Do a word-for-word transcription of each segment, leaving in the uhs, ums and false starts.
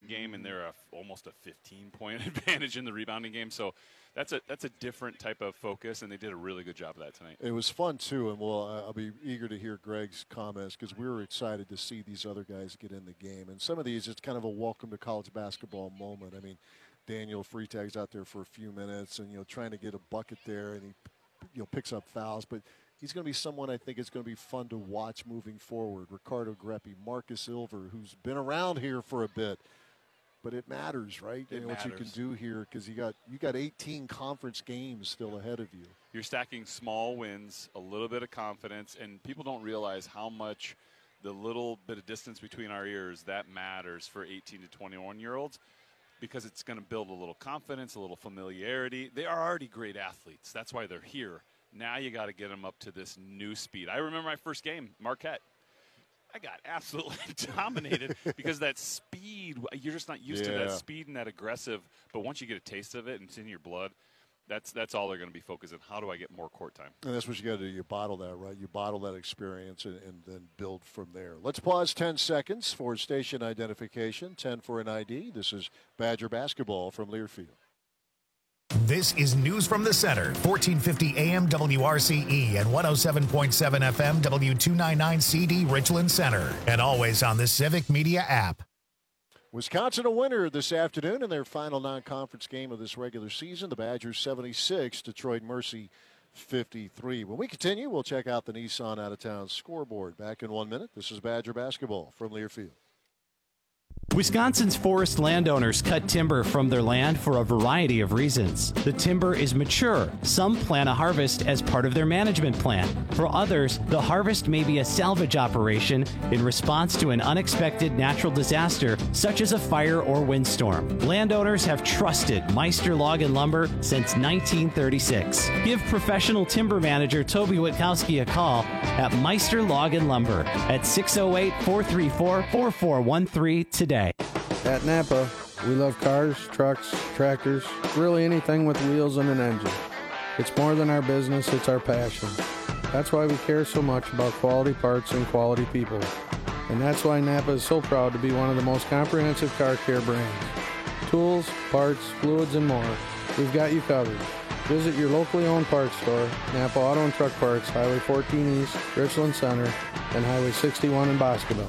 game, and they're a, almost a fifteen-point advantage in the rebounding game. So that's a that's a different type of focus, and they did a really good job of that tonight. It was fun, too, and we'll, uh, I'll be eager to hear Greg's comments because we were excited to see these other guys get in the game. And some of these, it's kind of a welcome to college basketball moment. I mean, Daniel Freitag's out there for a few minutes and, you know, trying to get a bucket there, and he, you know, picks up fouls. But he's going to be someone I think it's going to be fun to watch moving forward. Ricardo Greppi, Marcus Ilver, who's been around here for a bit. But it matters, right? It you know, matters. what you can do here because you got you got eighteen conference games still ahead of you. You're stacking small wins, a little bit of confidence, and people don't realize how much the little bit of distance between our ears, that matters for eighteen to twenty-one-year-olds because it's going to build a little confidence, a little familiarity. They are already great athletes. That's why they're here. Now you got to get them up to this new speed. I remember my first game, Marquette. I got absolutely dominated because that speed, you're just not used yeah. to that speed and that aggressive. But once you get a taste of it and it's in your blood, that's that's all they're going to be focused on. How do I get more court time? And that's what you got to do. You bottle that, right? You bottle that experience and, and then build from there. Let's pause ten seconds for station identification, ten for an I D. This is Badger basketball from Learfield. This is News from the Center, fourteen fifty A M W R C E and one oh seven point seven F M W two ninety-nine C D Richland Center, and always on the Civic Media app. Wisconsin a winner this afternoon in their final non-conference game of this regular season. The Badgers seventy-six, Detroit Mercy fifty-three. When we continue, we'll check out the Nissan out-of-town scoreboard. Back in one minute. This is Badger basketball from Learfield. Wisconsin's forest landowners cut timber from their land for a variety of reasons. The timber is mature. Some plan a harvest as part of their management plan. For others, the harvest may be a salvage operation in response to an unexpected natural disaster, such as a fire or windstorm. Landowners have trusted Meister Log and Lumber since nineteen thirty-six. Give professional timber manager Toby Witkowski a call at Meister Log and Lumber at six oh eight, four three four, four four one three today. At Napa, we love cars, trucks, tractors, really anything with wheels and an engine. It's more than our business, it's our passion. That's why we care so much about quality parts and quality people. And that's why Napa is so proud to be one of the most comprehensive car care brands. Tools, parts, fluids, and more. We've got you covered. Visit your locally owned parts store, Napa Auto and Truck Parts, Highway fourteen East, Richland Center, and Highway sixty-one in Boscobel.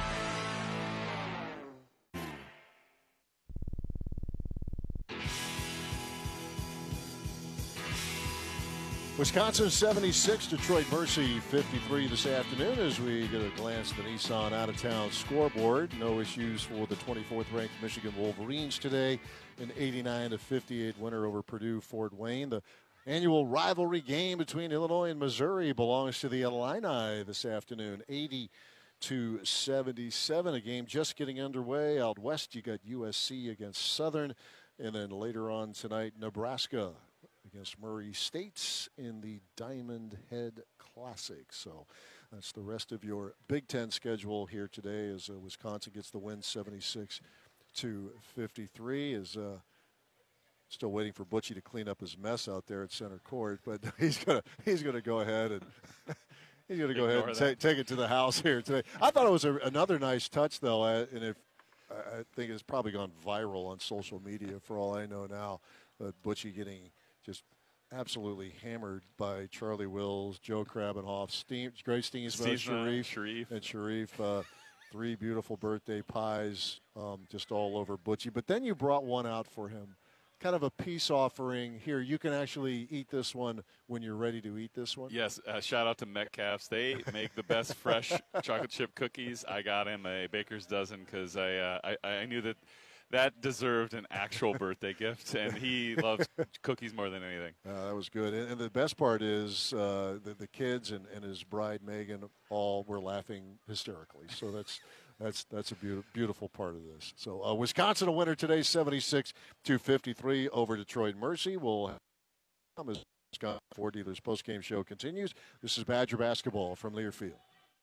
Wisconsin seventy-six, Detroit Mercy fifty-three this afternoon as we get a glance at the Nissan out-of-town scoreboard. No issues for the twenty-fourth ranked Michigan Wolverines today. An eighty-nine to fifty-eight winner over Purdue Fort Wayne. The annual rivalry game between Illinois and Missouri belongs to the Illini this afternoon. eighty to seventy-seven, a game just getting underway. Out west, you got U S C against Southern. And then later on tonight, Nebraska against Murray State in the Diamond Head Classic. So that's the rest of your Big Ten schedule here today as uh, Wisconsin gets the win seventy-six to fifty-three. Is uh, still waiting for Butchie to clean up his mess out there at center court, but he's gonna he's gonna go ahead and he's gonna go ahead and ta- take it to the house here today. I thought it was a, another nice touch though, uh, and if I think it's probably gone viral on social media for all I know now. But Butchie getting just absolutely hammered by Charlie Wills, Joe Krabenhoff, Steve, Greg Steensma, Sharif, Sharif, and Sharif. Uh, three beautiful birthday pies um, just all over Butchie. But then you brought one out for him, kind of a peace offering. Here, you can actually eat this one when you're ready to eat this one. Yes, uh, shout out to Metcalf's. They make the best fresh chocolate chip cookies. I got him a baker's dozen because I, uh, I I knew that that deserved an actual birthday gift, and he loves cookies more than anything. Uh, that was good. And, and the best part is uh, the, the kids and, and his bride, Megan, all were laughing hysterically. So that's that's that's a be- beautiful part of this. So uh, Wisconsin a winner today, seventy-six to fifty-three over Detroit Mercy. We'll have Wisconsin Ford Dealers postgame show continues. This is Badger basketball from Learfield.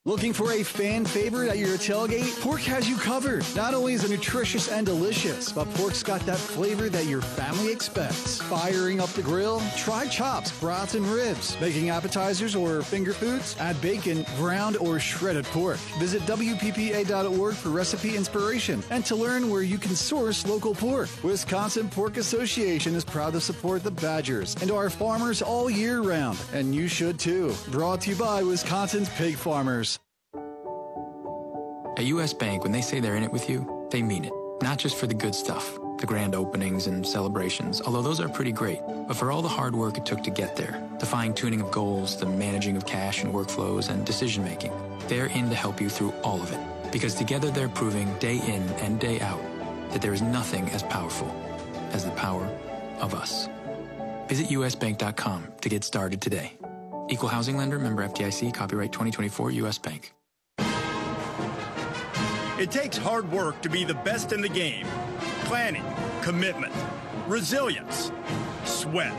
Looking for a fan favorite at your tailgate? Pork has you covered. Not only is it nutritious and delicious, but pork's got that flavor that your family expects. Firing up the grill? Try chops, brats, and ribs. Making appetizers or finger foods? Add bacon, ground, or shredded pork. Visit W P P A dot org for recipe inspiration and to learn where you can source local pork. Wisconsin Pork Association is proud to support the Badgers and our farmers all year round, and you should too. Brought to you by Wisconsin's pig farmers. At U S. Bank, when they say they're in it with you, they mean it. Not just for the good stuff, the grand openings and celebrations, although those are pretty great, but for all the hard work it took to get there, the fine-tuning of goals, the managing of cash and workflows, and decision-making. They're in to help you through all of it, because together they're proving day in and day out that there is nothing as powerful as the power of us. Visit U S bank dot com to get started today. Equal housing lender, member F D I C, copyright twenty twenty-four, U S. Bank. It takes hard work to be the best in the game. Planning, commitment, resilience, sweat.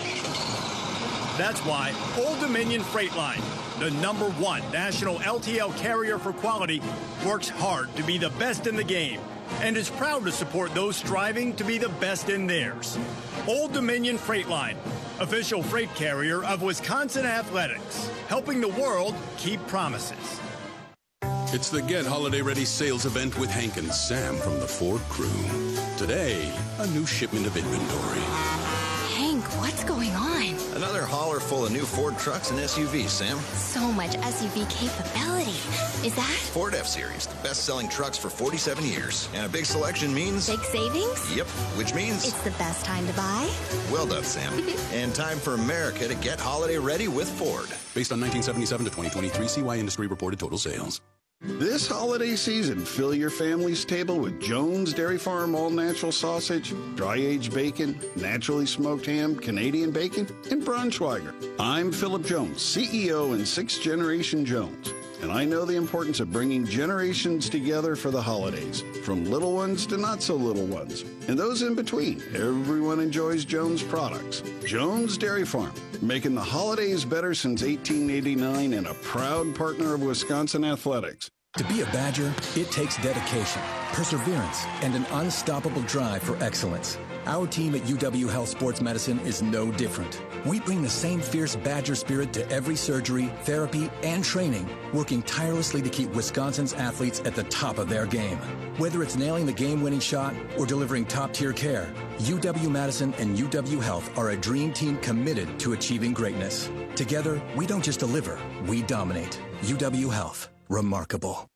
That's why Old Dominion Freight Line, the number one national L T L carrier for quality, works hard to be the best in the game and is proud to support those striving to be the best in theirs. Old Dominion Freight Line, official freight carrier of Wisconsin Athletics, helping the world keep promises. It's the Get Holiday Ready sales event with Hank and Sam from the Ford crew. Today, a new shipment of inventory. Hank, what's going on? Another hauler full of new Ford trucks and S U Vs, Sam. So much S U V capability. Is that? Ford F-Series, the best-selling trucks for forty-seven years. And a big selection means... Big savings? Yep, which means... It's the best time to buy? Well done, Sam. And time for America to get holiday ready with Ford. Based on nineteen seventy-seven to twenty twenty-three C Y Industry reported total sales. This holiday season, fill your family's table with Jones Dairy Farm all-natural sausage, dry-aged bacon, naturally smoked ham, Canadian bacon, and Braunschweiger. I'm Philip Jones, C E O and sixth generation Jones, and I know the importance of bringing generations together for the holidays, from little ones to not-so-little ones, and those in between. Everyone enjoys Jones products. Jones Dairy Farm, making the holidays better since eighteen eighty-nine and a proud partner of Wisconsin Athletics. To be a Badger, it takes dedication, perseverance, and an unstoppable drive for excellence. Our team at U W Health Sports Medicine is no different. We bring the same fierce Badger spirit to every surgery, therapy, and training, working tirelessly to keep Wisconsin's athletes at the top of their game. Whether it's nailing the game-winning shot or delivering top-tier care, U W Madison and U W Health are a dream team committed to achieving greatness. Together, we don't just deliver, we dominate. U W Health. Remarkable.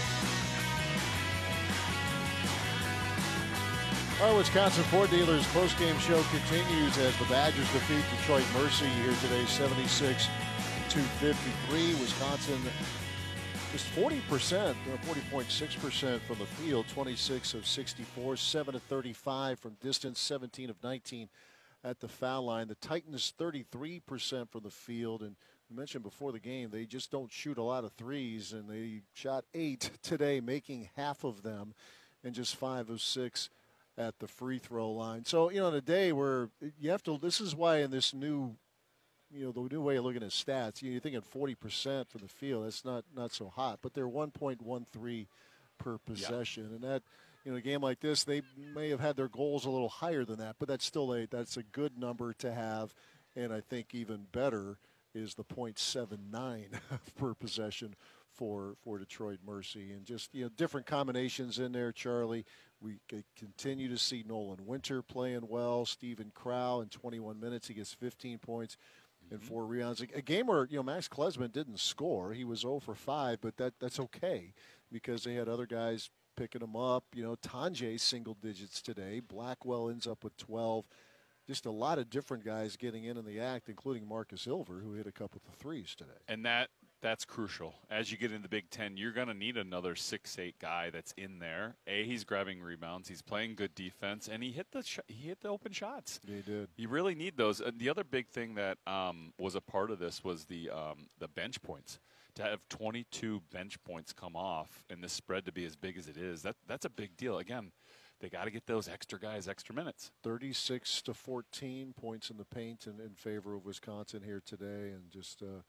Our Wisconsin Ford Dealers postgame show continues as the Badgers defeat Detroit Mercy here today, seventy-six to fifty-three. Wisconsin just forty percent, forty point six percent from the field, twenty-six of sixty-four, seven of thirty-five from distance, seventeen of nineteen at the foul line. The Titans thirty-three percent from the field, and I mentioned before the game, they just don't shoot a lot of threes, and they shot eight today, making half of them, and just five of six at the free throw line. So, you know, in a day where you have to, this is why in this new, you know, the new way of looking at stats, you're thinking forty percent for the field. That's not, not so hot, but they're one point one three per possession. Yeah. And that, you know, a game like this, they may have had their goals a little higher than that, but that's still a, that's a good number to have. And I think even better is the point seven nine per possession for for Detroit Mercy. And just, you know, different combinations in there, Charlie. We continue to see Nolan Winter playing well. Stephen Crow in twenty-one minutes, he gets fifteen points and four rebounds. A game where, you know, Max Klesman didn't score. He was zero for five, but that that's okay because they had other guys picking him up. You know, Tanjay single digits today. Blackwell ends up with twelve. Just a lot of different guys getting in in the act, including Marcus Ilver, who hit a couple of threes today. And that that's crucial. As you get into the Big Ten, you're going to need another six eight guy that's in there. A, he's grabbing rebounds, he's playing good defense, and he hit the sh- he hit the open shots. Yeah, he did. You really need those. Uh, the other big thing that um, was a part of this was the um, the bench points. To have twenty-two bench points come off and this spread to be as big as it is, that that's a big deal. Again, they got to get those extra guys extra minutes. thirty-six to fourteen points in the paint in, in favor of Wisconsin here today, and just uh,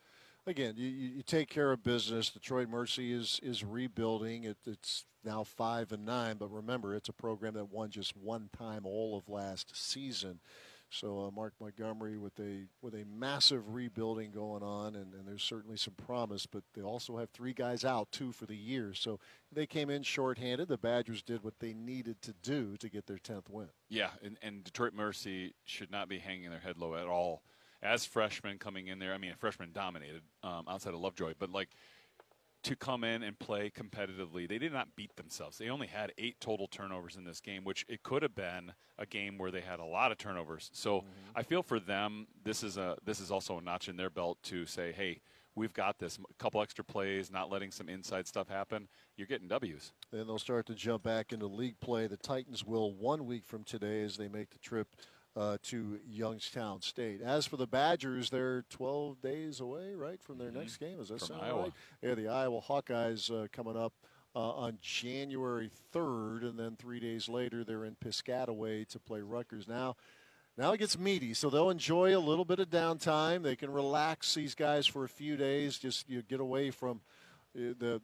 again, you, you take care of business. Detroit Mercy is is rebuilding. It, it's now five and nine, but remember, it's a program that won just one time all of last season. So uh, Mark Montgomery with a with a massive rebuilding going on, and, and there's certainly some promise. But they also have three guys out, two for the year. So they came in shorthanded. The Badgers did what they needed to do to get their tenth win. Yeah, and, and Detroit Mercy should not be hanging their head low at all. As freshmen coming in there, I mean, freshmen dominated um, outside of Lovejoy, but like to come in and play competitively, they did not beat themselves. They only had eight total turnovers in this game, which it could have been a game where they had a lot of turnovers. So mm-hmm. I feel for them, this is a this is also a notch in their belt to say, hey, we've got this. A couple extra plays, not letting some inside stuff happen. You're getting W's. Then they'll start to jump back into league play. The Titans will one week from today as they make the trip Uh, to Youngstown State. As for the Badgers, they're twelve days away, right, from their mm-hmm. next game. Is that from sound Iowa. right? Yeah, the Iowa Hawkeyes uh, coming up uh, on January third, and then three days later they're in Piscataway to play Rutgers. Now, now it gets meaty, so they'll enjoy a little bit of downtime. They can relax these guys for a few days, just you know, get away from uh, the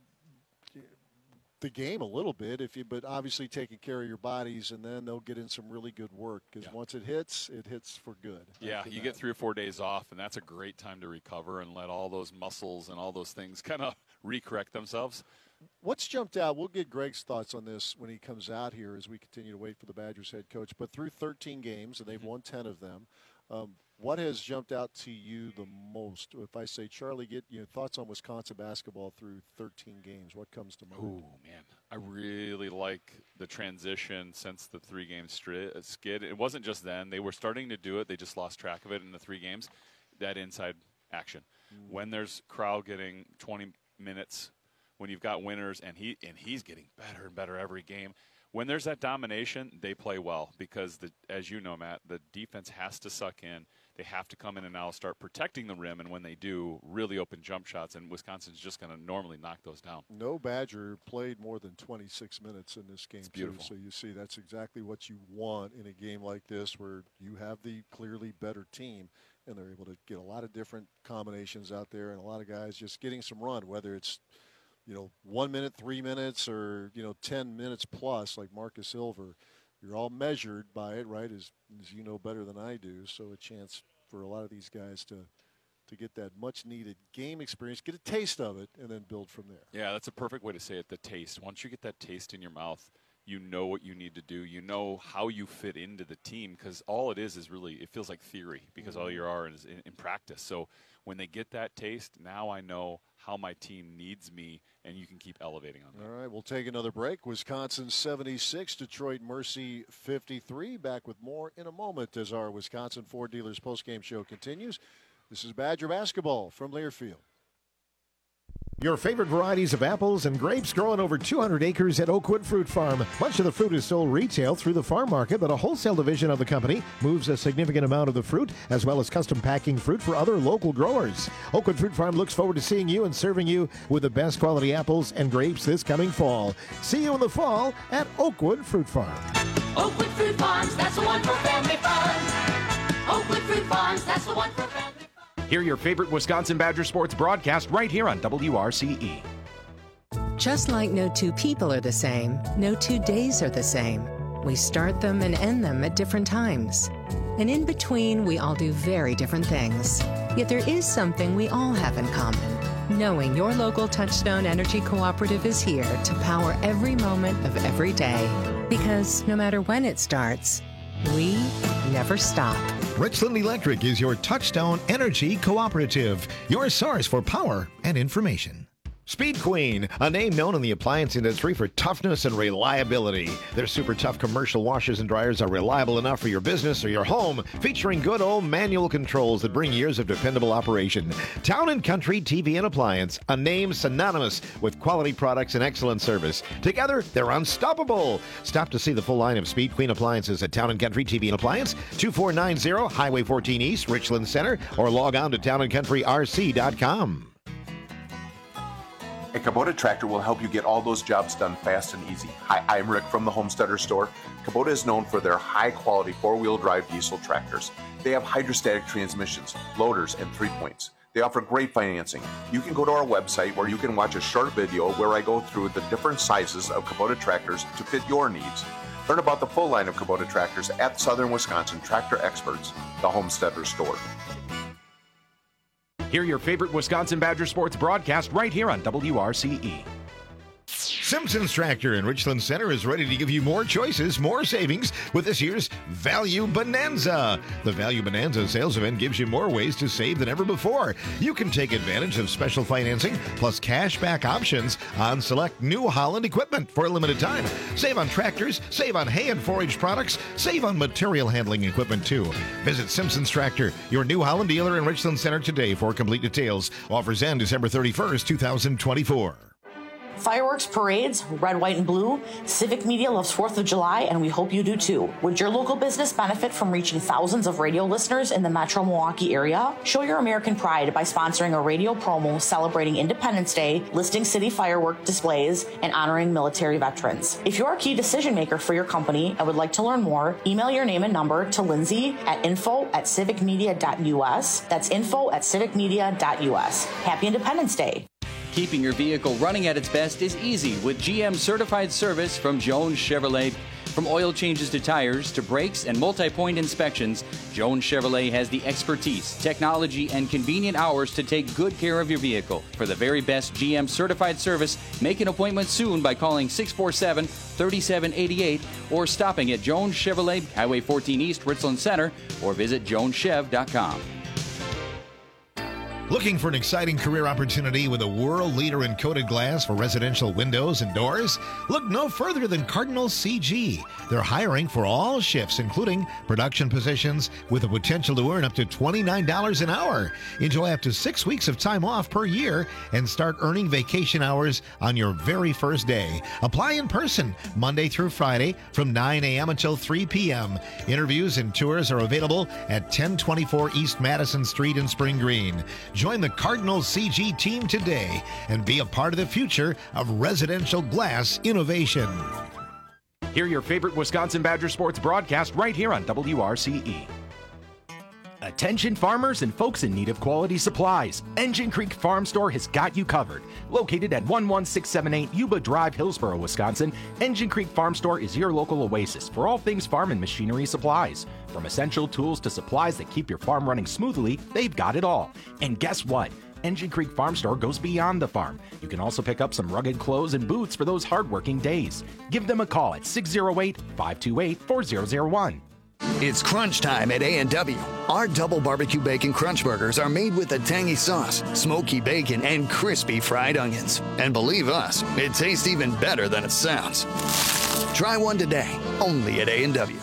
the game a little bit, if you, but obviously taking care of your bodies, and then they'll get in some really good work because yeah. once it hits, it hits for good. Yeah, you that. get three or four days off, and that's a great time to recover and let all those muscles and all those things kind of recorrect themselves. What's jumped out? We'll get Greg's thoughts on this when he comes out here as we continue to wait for the Badgers head coach. But through thirteen games, and they've mm-hmm. won ten of them, um, what has jumped out to you the most? If I say, Charlie, get your thoughts on Wisconsin basketball through thirteen games, what comes to mind? Oh, man. I really like the transition since the three-game stri- skid. It wasn't just then. They were starting to do it. They just lost track of it in the three games, that inside action. Mm. When there's Crowell getting twenty minutes, when you've got winners, and he and he's getting better and better every game. When there's that domination, they play well because, the, as you know, Matt, the defense has to suck in. They have to come in and now start protecting the rim, and when they do, really open jump shots, and Wisconsin's just going to normally knock those down. No Badger played more than twenty-six minutes in this game. It's beautiful. Too, so you see that's exactly what you want in a game like this where you have the clearly better team, and they're able to get a lot of different combinations out there, and a lot of guys just getting some run, whether it's you know, one minute, three minutes, or, you know, ten minutes plus, like Marcus Silver. You're all measured by it, right, as, as you know better than I do. So a chance for a lot of these guys to to get that much-needed game experience, get a taste of it, and then build from there. Yeah, that's a perfect way to say it, the taste. Once you get that taste in your mouth, you know what you need to do. You know how you fit into the team because all it is is really, it feels like theory because mm-hmm. all you are is in, in practice. So when they get that taste, now I know how my team needs me, and you can keep elevating on that. All right, we'll take another break. Wisconsin seventy-six, Detroit Mercy fifty-three. Back with more in a moment as our Wisconsin Ford Dealers postgame show continues. This is Badger Basketball from Learfield. Your favorite varieties of apples and grapes grow on over two hundred acres at Oakwood Fruit Farm. Much of the fruit is sold retail through the farm market, but a wholesale division of the company moves a significant amount of the fruit, as well as custom packing fruit for other local growers. Oakwood Fruit Farm looks forward to seeing you and serving you with the best quality apples and grapes this coming fall. See you in the fall at Oakwood Fruit Farm. Oakwood Fruit Farms, that's the one for family fun. Oakwood Fruit Farms, that's the one for family fun. Hear your favorite Wisconsin Badger sports broadcast right here on W R C E. Just like no two people are the same, no two days are the same. We start them and end them at different times. And in between, we all do very different things. Yet there is something we all have in common. Knowing your local Touchstone Energy Cooperative is here to power every moment of every day. Because no matter when it starts, we never stop. Richland Electric is your Touchstone Energy Cooperative, your source for power and information. Speed Queen, a name known in the appliance industry for toughness and reliability. Their super tough commercial washers and dryers are reliable enough for your business or your home, featuring good old manual controls that bring years of dependable operation. Town and Country T V and Appliance, a name synonymous with quality products and excellent service. Together, they're unstoppable. Stop to see the full line of Speed Queen appliances at Town and Country T V and Appliance, two four nine zero Highway fourteen East, Richland Center, or log on to town and country r c dot com. A Kubota tractor will help you get all those jobs done fast and easy. Hi, I'm Rick from the Homesteader Store. Kubota is known for their high-quality four-wheel drive diesel tractors. They have hydrostatic transmissions, loaders, and three-points. They offer great financing. You can go to our website where you can watch a short video where I go through the different sizes of Kubota tractors to fit your needs. Learn about the full line of Kubota tractors at Southern Wisconsin Tractor Experts, the Homesteader Store. Hear your favorite Wisconsin Badger sports broadcast right here on W R C E. Simpson's Tractor in Richland Center is ready to give you more choices, more savings with this year's Value Bonanza. The Value Bonanza sales event gives you more ways to save than ever before. You can take advantage of special financing plus cash back options on select New Holland equipment for a limited time. Save on tractors, save on hay and forage products, save on material handling equipment too. Visit Simpson's Tractor, your New Holland dealer in Richland Center today for complete details. Offers end December thirty-first, twenty twenty-four. Fireworks, parades, red, white, and blue. Civic Media loves fourth of July, and we hope you do too. Would your local business benefit from reaching thousands of radio listeners in the metro Milwaukee area? Show your American pride by sponsoring a radio promo celebrating Independence Day, listing city firework displays, and honoring military veterans. If you're a key decision maker for your company and would like to learn more, email your name and number to Lindsay at info at civicmedia.us. That's info at civicmedia.us. Happy Independence Day. Keeping your vehicle running at its best is easy with G M certified service from Jones Chevrolet. From oil changes to tires to brakes and multi-point inspections, Jones Chevrolet has the expertise, technology, and convenient hours to take good care of your vehicle. For the very best G M certified service, make an appointment soon by calling six four seven, three seven eight eight or stopping at Jones Chevrolet, Highway fourteen East, Richland Center, or visit jones chev dot com. Looking for an exciting career opportunity with a world leader in coated glass for residential windows and doors? Look no further than Cardinal C G. They're hiring for all shifts, including production positions, with the potential to earn up to twenty-nine dollars an hour. Enjoy up to six weeks of time off per year and start earning vacation hours on your very first day. Apply in person Monday through Friday from nine a.m. until three p.m. Interviews and tours are available at ten twenty-four East Madison Street in Spring Green. Join the Cardinal C G team today and be a part of the future of residential glass innovation. Hear your favorite Wisconsin Badger sports broadcast right here on W R C E. Attention farmers and folks in need of quality supplies. Engine Creek Farm Store has got you covered. Located at one one six seven eight Yuba Drive, Hillsboro, Wisconsin, Engine Creek Farm Store is your local oasis for all things farm and machinery supplies. From essential tools to supplies that keep your farm running smoothly, they've got it all. And guess what? Engine Creek Farm Store goes beyond the farm. You can also pick up some rugged clothes and boots for those hardworking days. Give them a call at six oh eight, five two eight, four oh oh one. It's crunch time at A and W. Our double barbecue bacon crunch burgers are made with a tangy sauce, smoky bacon, and crispy fried onions. And believe us, it tastes even better than it sounds. Try one today, only at A and W.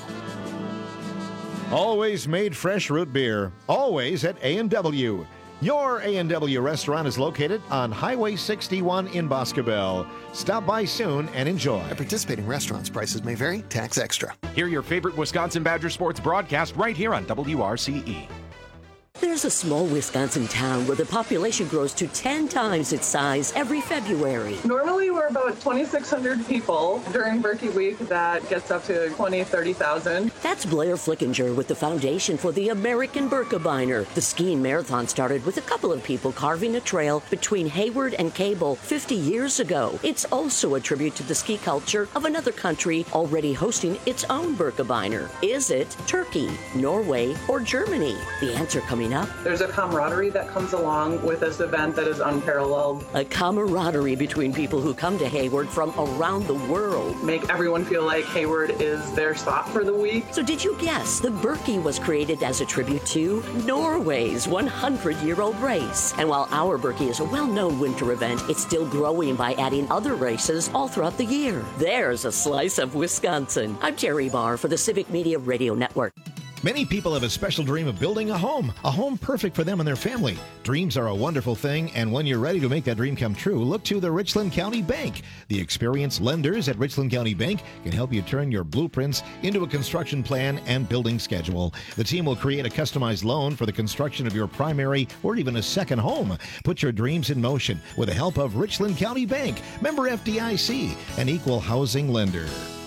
Always made fresh root beer, always at A and W. Your A and W restaurant is located on Highway sixty-one in Boscobel. Stop by soon and enjoy. At participating restaurants, prices may vary. Tax extra. Hear your favorite Wisconsin Badger sports broadcast right here on W R C E. There's a small Wisconsin town where the population grows to ten times its size every February. Normally we're about twenty-six hundred people. During Berkey Week, that gets up to twenty, thirty thousand. That's Blair Flickinger with the Foundation for the American Birkebeiner. The skiing marathon started with a couple of people carving a trail between Hayward and Cable fifty years ago. It's also a tribute to the ski culture of another country already hosting its own Birkebeiner. Is it Turkey, Norway, or Germany? The answer coming up. There's a camaraderie that comes along with this event that is unparalleled. A camaraderie between people who come to Hayward from around the world. Make everyone feel like Hayward is their spot for the week. So did you guess the Berkey was created as a tribute to Norway's one hundred year old race? And while our Berkey is a well-known winter event, it's still growing by adding other races all throughout the year. There's a slice of Wisconsin. I'm Terry Barr for the Civic Media Radio Network. Many people have a special dream of building a home, a home perfect for them and their family. Dreams are a wonderful thing, and when you're ready to make that dream come true, look to the Richland County Bank. The experienced lenders at Richland County Bank can help you turn your blueprints into a construction plan and building schedule. The team will create a customized loan for the construction of your primary or even a second home. Put your dreams in motion with the help of Richland County Bank, member F D I C, an equal housing lender.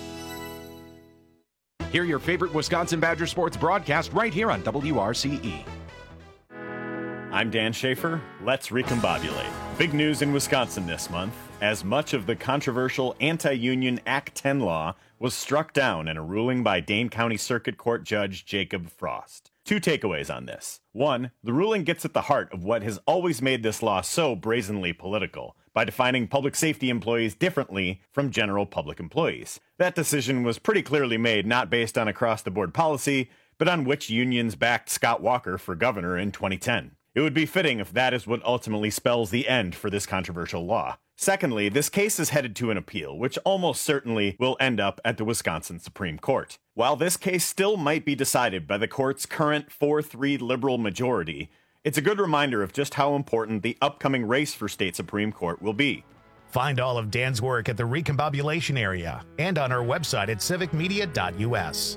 Hear your favorite Wisconsin Badger sports broadcast right here on W R C E. I'm Dan Schaefer. Let's recombobulate. Big news in Wisconsin this month, as much of the controversial anti-union Act ten law was struck down in a ruling by Dane County Circuit Court Judge Jacob Frost. Two takeaways on this. One, the ruling gets at the heart of what has always made this law so brazenly political, by defining public safety employees differently from general public employees. That decision was pretty clearly made not based on across-the-board policy, but on which unions backed Scott Walker for governor in twenty ten. It would be fitting if that is what ultimately spells the end for this controversial law. Secondly, this case is headed to an appeal, which almost certainly will end up at the Wisconsin Supreme Court. While this case still might be decided by the court's current four three liberal majority, it's a good reminder of just how important the upcoming race for state Supreme Court will be. Find all of Dan's work at the Recombobulation area and on our website at civic media dot u s.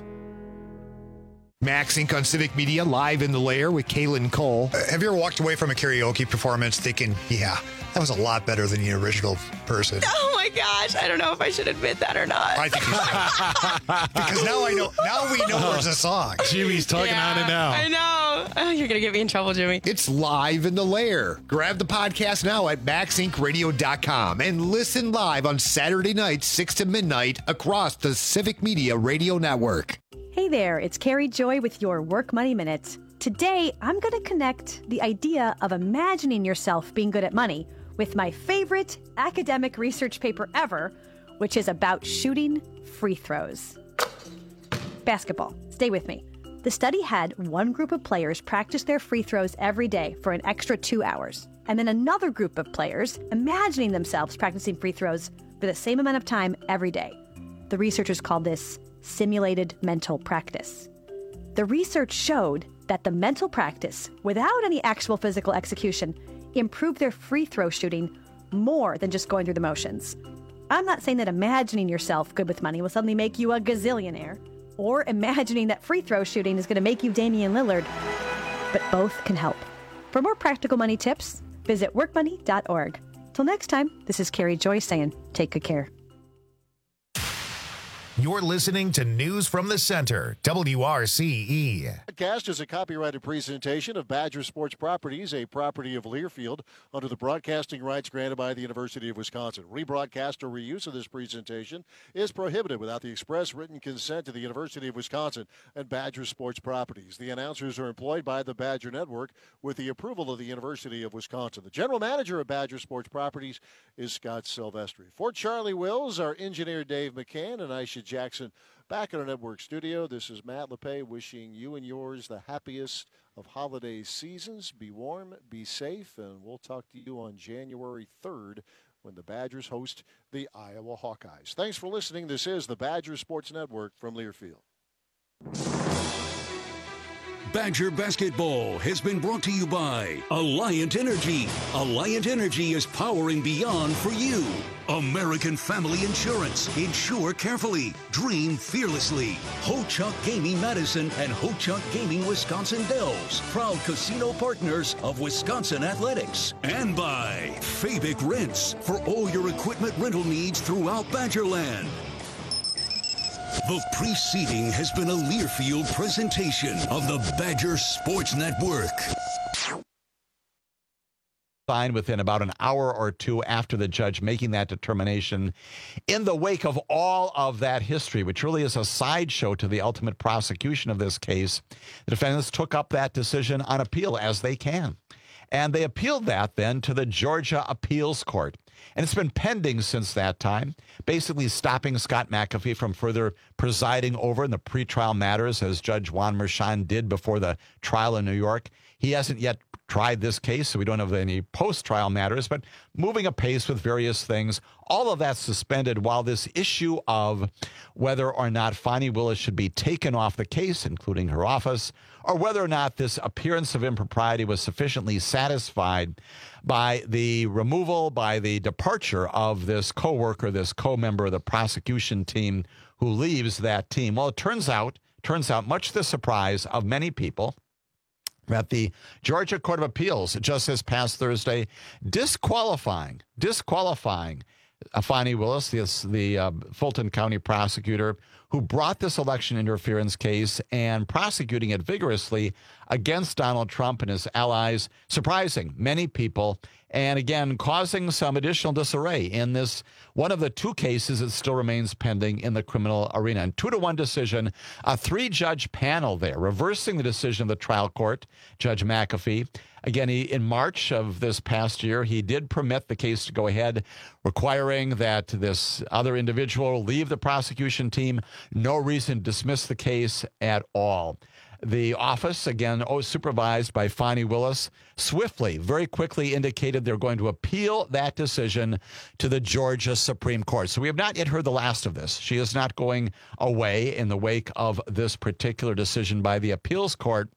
Max Incorporated on Civic Media, live in the lair with Kaylin Cole. Uh, have you ever walked away from a karaoke performance thinking, yeah, that was a lot better than the original person? Oh my gosh, I don't know if I should admit that or not. I think you should. Because now I know. Now we know there's a song. Jimmy's talking Yeah, on it now. I know. Oh, you're going to get me in trouble, Jimmy. It's live in the lair. Grab the podcast now at max inc radio dot com and listen live on Saturday nights, six to midnight, across the Civic Media Radio Network. Hey there, it's Carrie Joy with your Work Money Minute. Today, I'm going to connect the idea of imagining yourself being good at money with my favorite academic research paper ever, which is about shooting free throws. Basketball. Stay with me. The study had one group of players practice their free throws every day for an extra two hours, and then another group of players imagining themselves practicing free throws for the same amount of time every day. The researchers called this simulated mental practice. The research showed that the mental practice, without any actual physical execution, improved their free throw shooting more than just going through the motions. I'm not saying that imagining yourself good with money will suddenly make you a gazillionaire, or imagining that free throw shooting is going to make you Damian Lillard, but both can help. For more practical money tips, visit work money dot org. Till next time, this is Carrie Joy saying, take good care. You're listening to News from the Center, W R C E. Broadcast is a copyrighted presentation of Badger Sports Properties, a property of Learfield, under the broadcasting rights granted by the University of Wisconsin. Rebroadcast or reuse of this presentation is prohibited without the express written consent of the University of Wisconsin and Badger Sports Properties. The announcers are employed by the Badger Network with the approval of the University of Wisconsin. The general manager of Badger Sports Properties is Scott Silvestri. For Charlie Wills, our engineer Dave McCann, and Aisha Jackson back in our network studio. This is Matt LePay wishing you and yours the happiest of holiday seasons. Be warm, be safe, and we'll talk to you on January third when the Badgers host the Iowa Hawkeyes. Thanks for listening. This is the Badger Sports Network from Learfield. Badger Basketball has been brought to you by Alliant Energy. Alliant Energy is powering beyond for you. American Family Insurance. Insure carefully. Dream fearlessly. Ho-Chunk Gaming Madison and Ho-Chunk Gaming Wisconsin Dells. Proud casino partners of Wisconsin Athletics. And by Fabic Rents. For all your equipment rental needs throughout Badgerland. The preceding has been a Learfield presentation of the Badger Sports Network. Signed within about an hour or two after the judge making that determination, in the wake of all of that history, which really is a sideshow to the ultimate prosecution of this case, the defendants took up that decision on appeal, as they can. And they appealed that then to the Georgia Appeals Court. And it's been pending since that time, basically stopping Scott McAfee from further presiding over in the pretrial matters, as Judge Juan Merchan did before the trial in New York. He hasn't yet tried this case, so we don't have any post-trial matters, but moving apace with various things. All of that suspended while this issue of whether or not Fani Willis should be taken off the case, including her office, or whether or not this appearance of impropriety was sufficiently satisfied by the removal, by the departure of this co-worker, this co-member of the prosecution team who leaves that team. Well, it turns out, turns out, much to the surprise of many people, that the Georgia Court of Appeals just this past Thursday disqualifying, disqualifying uh, Fani Willis, the, the uh, Fulton County prosecutor, who brought this election interference case and prosecuting it vigorously against Donald Trump and his allies, surprising many people, and again, causing some additional disarray in this one of the two cases that still remains pending in the criminal arena. And two to one decision, a three-judge panel there, reversing the decision of the trial court, Judge McAfee. Again, he, in March of this past year, he did permit the case to go ahead, requiring that this other individual leave the prosecution team. No reason to dismiss the case at all. The office, again, oh, supervised by Fani Willis, swiftly, very quickly indicated they're going to appeal that decision to the Georgia Supreme Court. So we have not yet heard the last of this. She is not going away in the wake of this particular decision by the appeals court.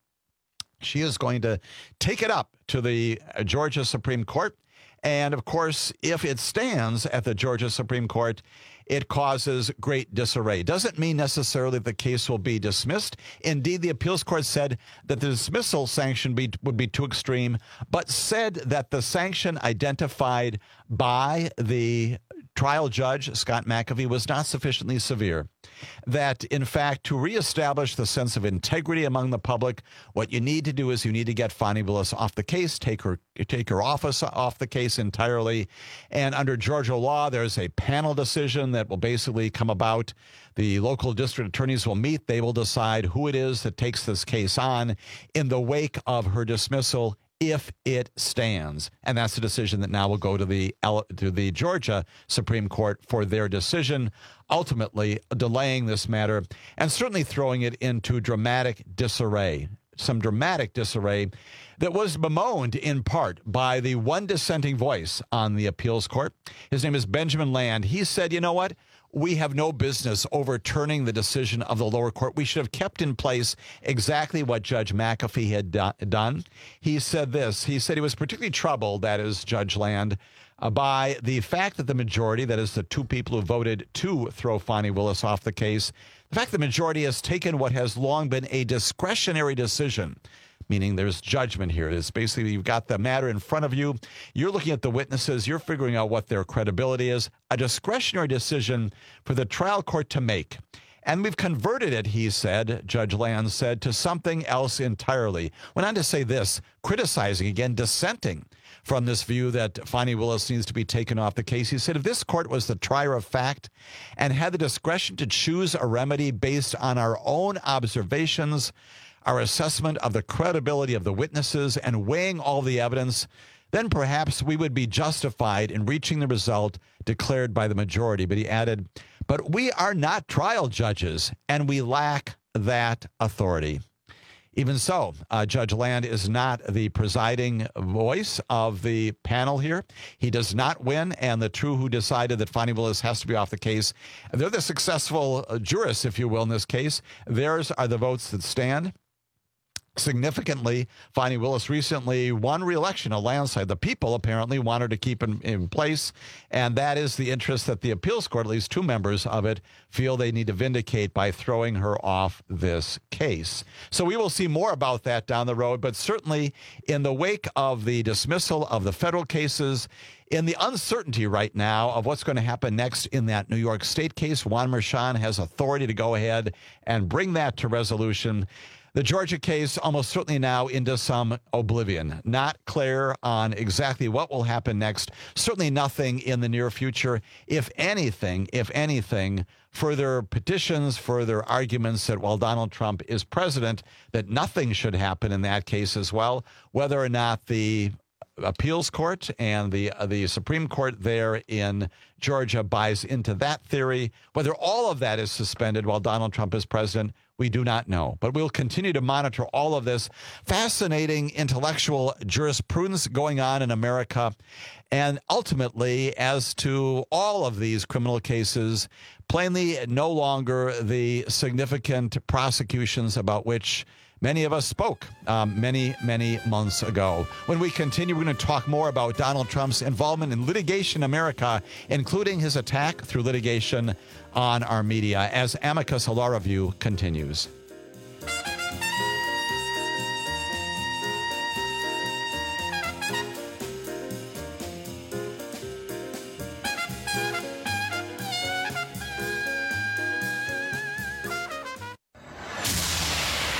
She is going to take it up to the Georgia Supreme Court. And, of course, if it stands at the Georgia Supreme Court, it causes great disarray. Doesn't mean necessarily the case will be dismissed. Indeed, the appeals court said that the dismissal sanction be, would be too extreme, but said that the sanction identified by the trial judge, Scott McAfee, was not sufficiently severe. That, in fact, to reestablish the sense of integrity among the public, what you need to do is you need to get Fani Willis off the case, take her take her office off the case entirely. And under Georgia law, there's a panel decision that will basically come about. The local district attorneys will meet. They will decide who it is that takes this case on in the wake of her dismissal, if it stands. And that's the decision that now will go to the to the Georgia Supreme Court for their decision, ultimately delaying this matter and certainly throwing it into dramatic disarray. Some dramatic disarray that was bemoaned in part by the one dissenting voice on the appeals court. His name is Benjamin Land. He said, you know what? We have no business overturning the decision of the lower court. We should have kept in place exactly what Judge McAfee had do- done. He said this. He said he was particularly troubled, that is Judge Land, uh, by the fact that the majority, that is the two people who voted to throw Fani Willis off the case, the fact the majority has taken what has long been a discretionary decision, meaning there's judgment here. It's basically you've got the matter in front of you. You're looking at the witnesses. You're figuring out what their credibility is. A discretionary decision for the trial court to make. And we've converted it, he said, Judge Land said, to something else entirely. Went on to say this, criticizing, again, dissenting from this view that Fani Willis needs to be taken off the case. He said, if this court was the trier of fact and had the discretion to choose a remedy based on our own observations, our assessment of the credibility of the witnesses, and weighing all the evidence, then perhaps we would be justified in reaching the result declared by the majority. But he added, but we are not trial judges, and we lack that authority. Even so, uh, Judge Land is not the presiding voice of the panel here. He does not win, and the two who decided that Fani Willis has to be off the case, they're the successful uh, jurists, if you will, in this case. Theirs are the votes that stand. Significantly, Fani Willis recently won re-election, a landslide. The people apparently want her to keep in, in place, and that is the interest that the appeals court, at least two members of it, feel they need to vindicate by throwing her off this case. So we will see more about that down the road, but certainly in the wake of the dismissal of the federal cases, in the uncertainty right now of what's going to happen next in that New York State case, Juan Merchan has authority to go ahead and bring that to resolution. The Georgia case almost certainly now into some oblivion. Not clear on exactly what will happen next. Certainly nothing in the near future. If anything, if anything, further petitions, further arguments that while Donald Trump is president, that nothing should happen in that case as well. Whether or not the appeals court and the uh, the Supreme Court there in Georgia buys into that theory, whether all of that is suspended while Donald Trump is president, we do not know. But we'll continue to monitor all of this fascinating intellectual jurisprudence going on in America. And ultimately, as to all of these criminal cases, plainly no longer the significant prosecutions about which many of us spoke um, many, many months ago. When we continue, we're going to talk more about Donald Trump's involvement in litigation in America, including his attack through litigation on our media, as Amicus Law Review continues.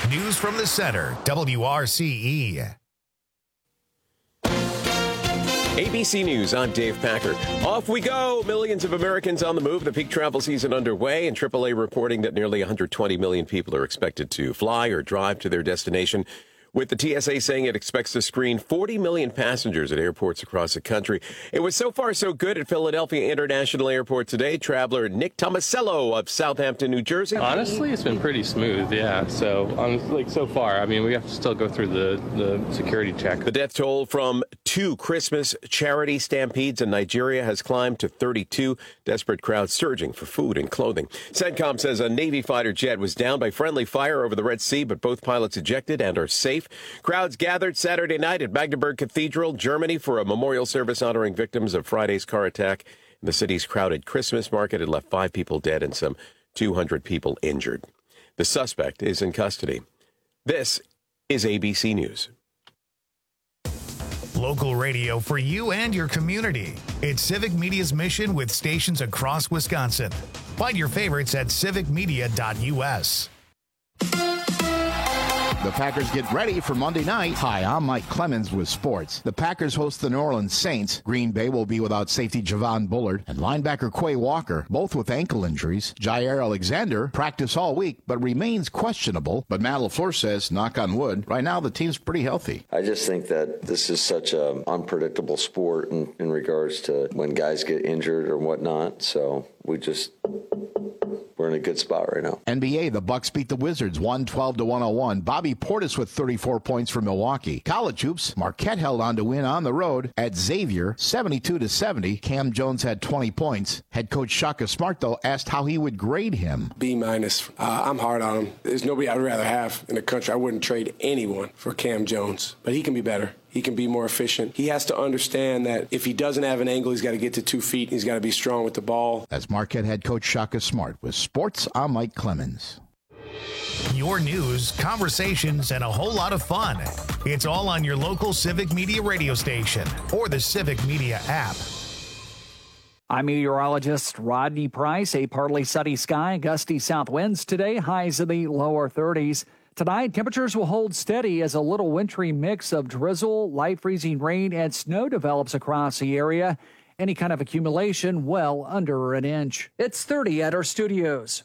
News from the Center, W R C E. A B C News, I'm Dave Packer. Off we go. Millions of Americans on the move. The peak travel season underway, and triple A reporting that nearly one hundred twenty million people are expected to fly or drive to their destination, with the T S A saying it expects to screen forty million passengers at airports across the country. It was so far so good at Philadelphia International Airport today. Traveler Nick Tomasello of Southampton, New Jersey. Honestly, it's been pretty smooth, yeah. So, um, like so far, I mean, we have to still go through the, the security check. The death toll from two Christmas charity stampedes in Nigeria has climbed to thirty-two. Desperate crowds surging for food and clothing. CENTCOM says a Navy fighter jet was downed by friendly fire over the Red Sea, but both pilots ejected and are safe. Crowds gathered Saturday night at Magdeburg Cathedral, Germany, for a memorial service honoring victims of Friday's car attack. The city's crowded Christmas market had left five people dead and some two hundred people injured. The suspect is in custody. This is A B C News. Local radio for you and your community. It's Civic Media's mission with stations across Wisconsin. Find your favorites at civic media dot U S. The Packers get ready for Monday night. Hi, I'm Mike Clemens with sports. The Packers host the New Orleans Saints. Green Bay will be without safety Javon Bullard and linebacker Quay Walker, both with ankle injuries. Jair Alexander practiced all week but remains questionable. But Matt LaFleur says, knock on wood, right now the team's pretty healthy. I just think that this is such an unpredictable sport in, in regards to when guys get injured or whatnot. So we just... we're in a good spot right now. N B A, the Bucks beat the Wizards one twelve to one oh one. Bobby Portis with thirty-four points for Milwaukee. College hoops, Marquette held on to win on the road at Xavier seventy-two to seventy. Cam Jones had twenty points. Head coach Shaka Smart, though, asked how he would grade him. B minus. Uh, I'm hard on him. There's nobody I'd rather have in the country. I wouldn't trade anyone for Cam Jones, but he can be better. He can be more efficient. He has to understand that if he doesn't have an angle, he's got to get to two feet. He's got to be strong with the ball. As Marquette head coach Shaka Smart with sports, I'm Mike Clemens. Your news, conversations, and a whole lot of fun. It's all on your local Civic Media radio station or the Civic Media app. I'm meteorologist Rodney Price. A partly sunny sky, gusty south winds today, highs in the lower thirties. Tonight, temperatures will hold steady as a little wintry mix of drizzle, light freezing rain, and snow develops across the area. Any kind of accumulation well under an inch. It's thirty at our studios.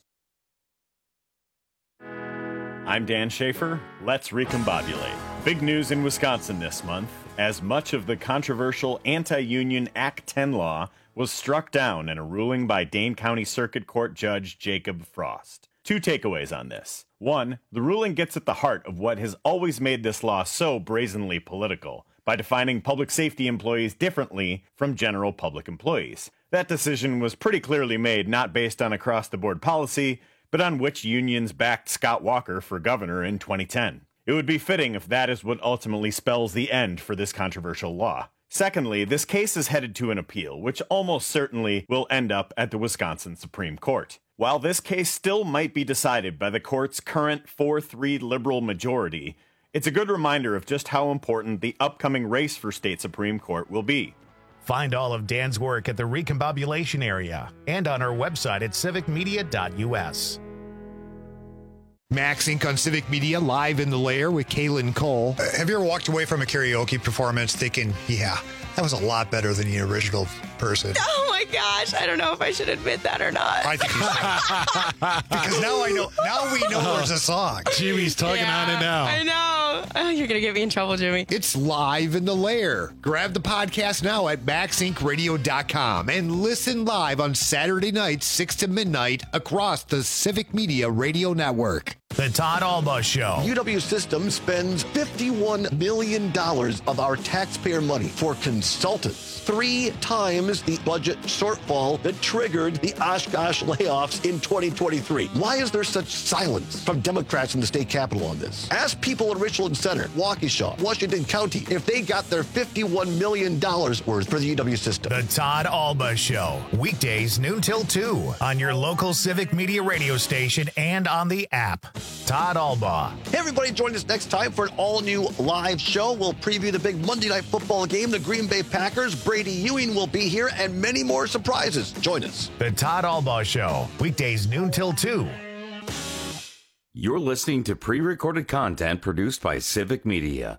I'm Dan Schaefer. Let's recombobulate. Big news in Wisconsin this month, as much of the controversial anti-union Act ten law was struck down in a ruling by Dane County Circuit Court Judge Jacob Frost. Two takeaways on this. One, the ruling gets at the heart of what has always made this law so brazenly political, by defining public safety employees differently from general public employees. That decision was pretty clearly made not based on across-the-board policy, but on which unions backed Scott Walker for governor in twenty ten. It would be fitting if that is what ultimately spells the end for this controversial law. Secondly, this case is headed to an appeal, which almost certainly will end up at the Wisconsin Supreme Court. While this case still might be decided by the court's current four three liberal majority, it's a good reminder of just how important the upcoming race for state Supreme Court will be. Find all of Dan's work at the Recombobulation area and on our website at civic media dot U S. Max Incorporated on Civic Media, live in the lair with Kaylin Cole. Uh, have you ever walked away from a karaoke performance thinking, yeah, that was a lot better than the original person? Oh my gosh, I don't know if I should admit that or not. I think you should. Because now I know. Now we know there's a song. Jimmy's tugging Yeah, on it now. I know. Oh, you're going to get me in trouble, Jimmy. It's live in the lair. Grab the podcast now at max inc radio dot com and listen live on Saturday nights, six to midnight, across the Civic Media Radio Network. The Todd Alba Show. U W System spends fifty-one million dollars of our taxpayer money for consultants. Three times the budget shortfall that triggered the Oshkosh layoffs in twenty twenty-three. Why is there such silence from Democrats in the state capitol on this? Ask people in Richland Center, Waukesha, Washington County, if they got their fifty-one million dollars worth for the U W System. The Todd Alba Show. Weekdays noon till two on your local Civic Media radio station and on the app. Todd Alba. Hey, everybody, join us next time for an all-new live show. We'll preview the big Monday Night Football game, the Green Bay Packers. Brady Ewing will be here, and many more surprises. Join us. The Todd Alba Show. Weekdays noon till two. You're listening to pre-recorded content produced by Civic Media.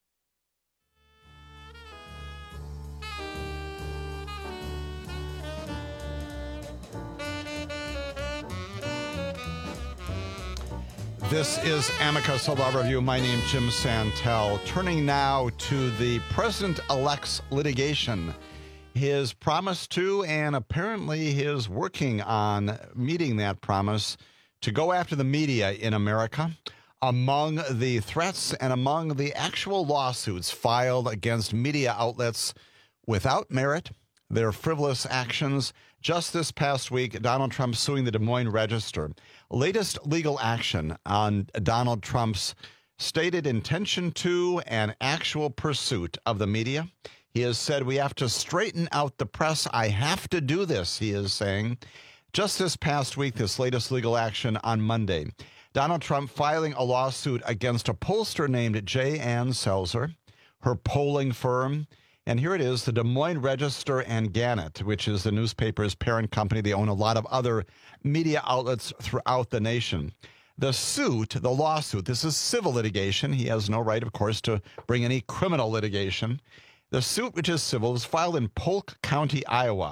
This is Amicus Law Review. My name's Jim Santel. Turning now to the president-elect's litigation. His promise to, and apparently his working on meeting that promise, to go after the media in America. Among the threats and among the actual lawsuits filed against media outlets without merit, their frivolous actions. Just this past week, Donald Trump suing the Des Moines Register. Latest legal action on Donald Trump's stated intention to and actual pursuit of the media. He has said, we have to straighten out the press. I have to do this, he is saying. Just this past week, this latest legal action on Monday, Donald Trump filing a lawsuit against a pollster named Jay Ann Selzer, her polling firm. And here it is, the Des Moines Register and Gannett, which is the newspaper's parent company. They own a lot of other media outlets throughout the nation. The suit, the lawsuit, this is civil litigation. He has no right, of course, to bring any criminal litigation. The suit, which is civil, was filed in Polk County, Iowa.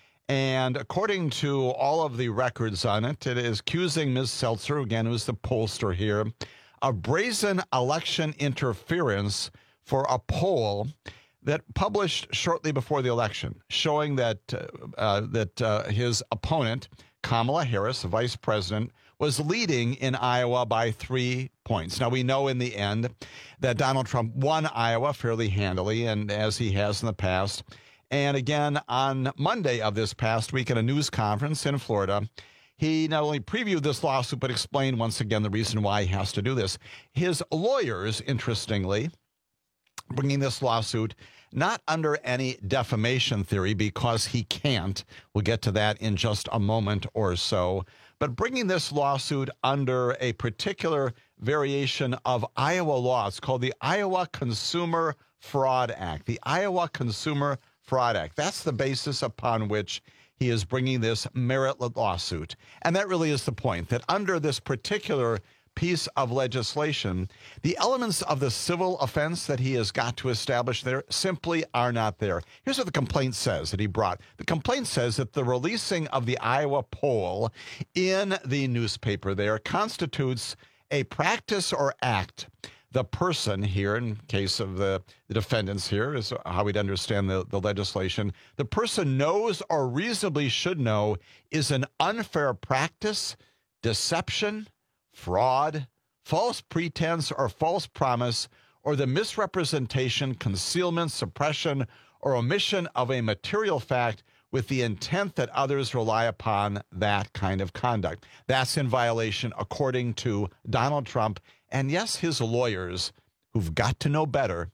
And according to all of the records on it, it is accusing Miz Selzer, again, who's the pollster here, of brazen election interference for a poll that published shortly before the election, showing that uh, uh, that uh, his opponent, Kamala Harris, the vice president, was leading in Iowa by three points. Now, we know in the end that Donald Trump won Iowa fairly handily, and as he has in the past. And again, on Monday of this past week at a news conference in Florida, he not only previewed this lawsuit, but explained once again the reason why he has to do this. His lawyers, interestingly, bringing this lawsuit not under any defamation theory, because he can't. We'll get to that in just a moment or so. But bringing this lawsuit under a particular variation of Iowa law. It's called the Iowa Consumer Fraud Act. The Iowa Consumer Fraud Act. That's the basis upon which he is bringing this meritless lawsuit. And that really is the point, that under this particular piece of legislation, the elements of the civil offense that he has got to establish there simply are not there. Here's what the complaint says that he brought. The complaint says that the releasing of the Iowa poll in the newspaper there constitutes a practice or act. The person here, in case of the, the defendants here, is how we'd understand the, the legislation, the person knows or reasonably should know is an unfair practice, deception, fraud, false pretense or false promise, or the misrepresentation, concealment, suppression, or omission of a material fact with the intent that others rely upon that kind of conduct. That's in violation, according to Donald Trump, and yes, his lawyers, who've got to know better,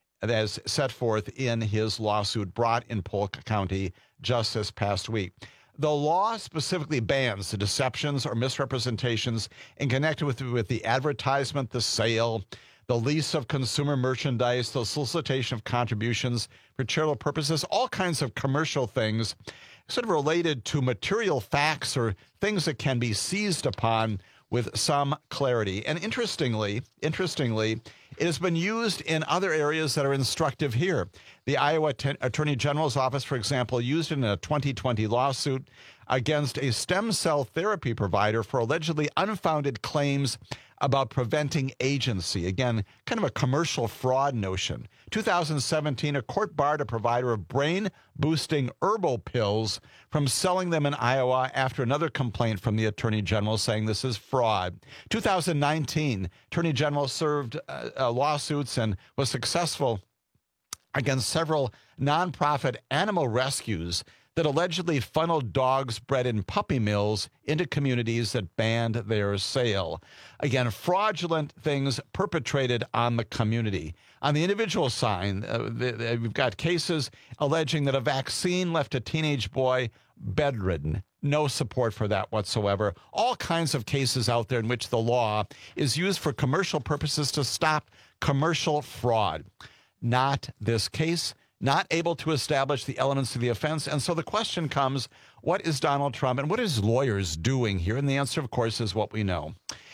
as set forth in his lawsuit brought in Polk County just this past week. The law specifically bans the deceptions or misrepresentations in connection with, with the advertisement, the sale, the lease of consumer merchandise, the solicitation of contributions for charitable purposes, all kinds of commercial things sort of related to material facts or things that can be seized upon with some clarity. And interestingly, interestingly, it has been used in other areas that are instructive here. The Iowa Ten- Attorney General's office, for example, used it in a twenty twenty lawsuit against a stem cell therapy provider for allegedly unfounded claims about preventing agency. Again, kind of a commercial fraud notion. two thousand seventeen, a court barred a provider of brain-boosting herbal pills from selling them in Iowa after another complaint from the Attorney General saying this is fraud. two thousand nineteen, Attorney General served uh, uh, lawsuits and was successful against several nonprofit animal rescues that allegedly funneled dogs bred in puppy mills into communities that banned their sale. Again, fraudulent things perpetrated on the community. On the individual side, uh, the, the, we've got cases alleging that a vaccine left a teenage boy bedridden. No support for that whatsoever. All kinds of cases out there in which the law is used for commercial purposes to stop commercial fraud. Not this case. Not able to establish the elements of the offense. And so the question comes, what is Donald Trump and what is lawyers doing here? And the answer, of course, is what we know.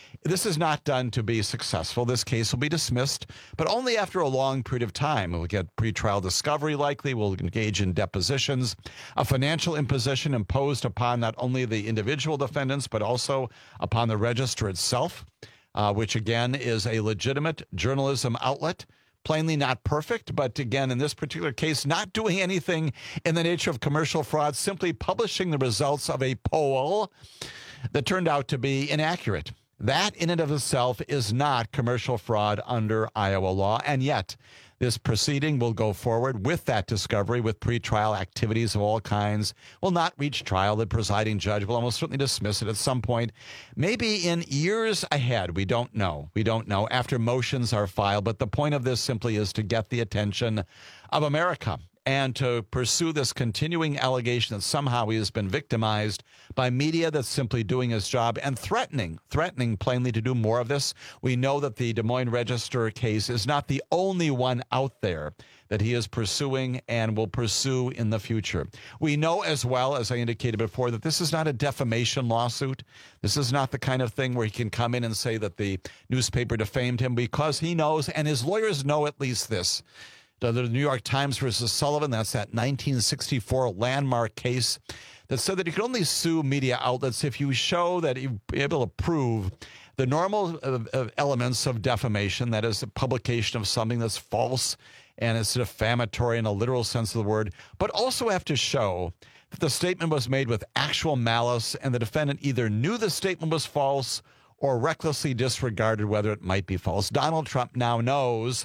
This is not done to be successful. This case will be dismissed, but only after a long period of time. We'll get pretrial discovery likely. We'll engage in depositions, a financial imposition imposed upon not only the individual defendants, but also upon the register itself, uh, which again is a legitimate journalism outlet. Plainly not perfect, but again, in this particular case, not doing anything in the nature of commercial fraud, simply publishing the results of a poll that turned out to be inaccurate. That in and of itself is not commercial fraud under Iowa law, and yet this proceeding will go forward with that discovery, with pretrial activities of all kinds, will not reach trial. The presiding judge will almost certainly dismiss it at some point, maybe in years ahead. We don't know. We don't know after motions are filed, but the point of this simply is to get the attention of America and to pursue this continuing allegation that somehow he has been victimized by media that's simply doing his job and threatening, threatening plainly to do more of this. We know that the Des Moines Register case is not the only one out there that he is pursuing and will pursue in the future. We know as well, as I indicated before, that this is not a defamation lawsuit. This is not the kind of thing where he can come in and say that the newspaper defamed him, because he knows, and his lawyers know at least this, the New York Times versus Sullivan, that's that nineteen sixty-four landmark case that said that you can only sue media outlets if you show that you're able to prove the normal uh, elements of defamation, that is, the publication of something that's false and it's defamatory in a literal sense of the word, but also have to show that the statement was made with actual malice and the defendant either knew the statement was false or recklessly disregarded whether it might be false. Donald Trump now knows,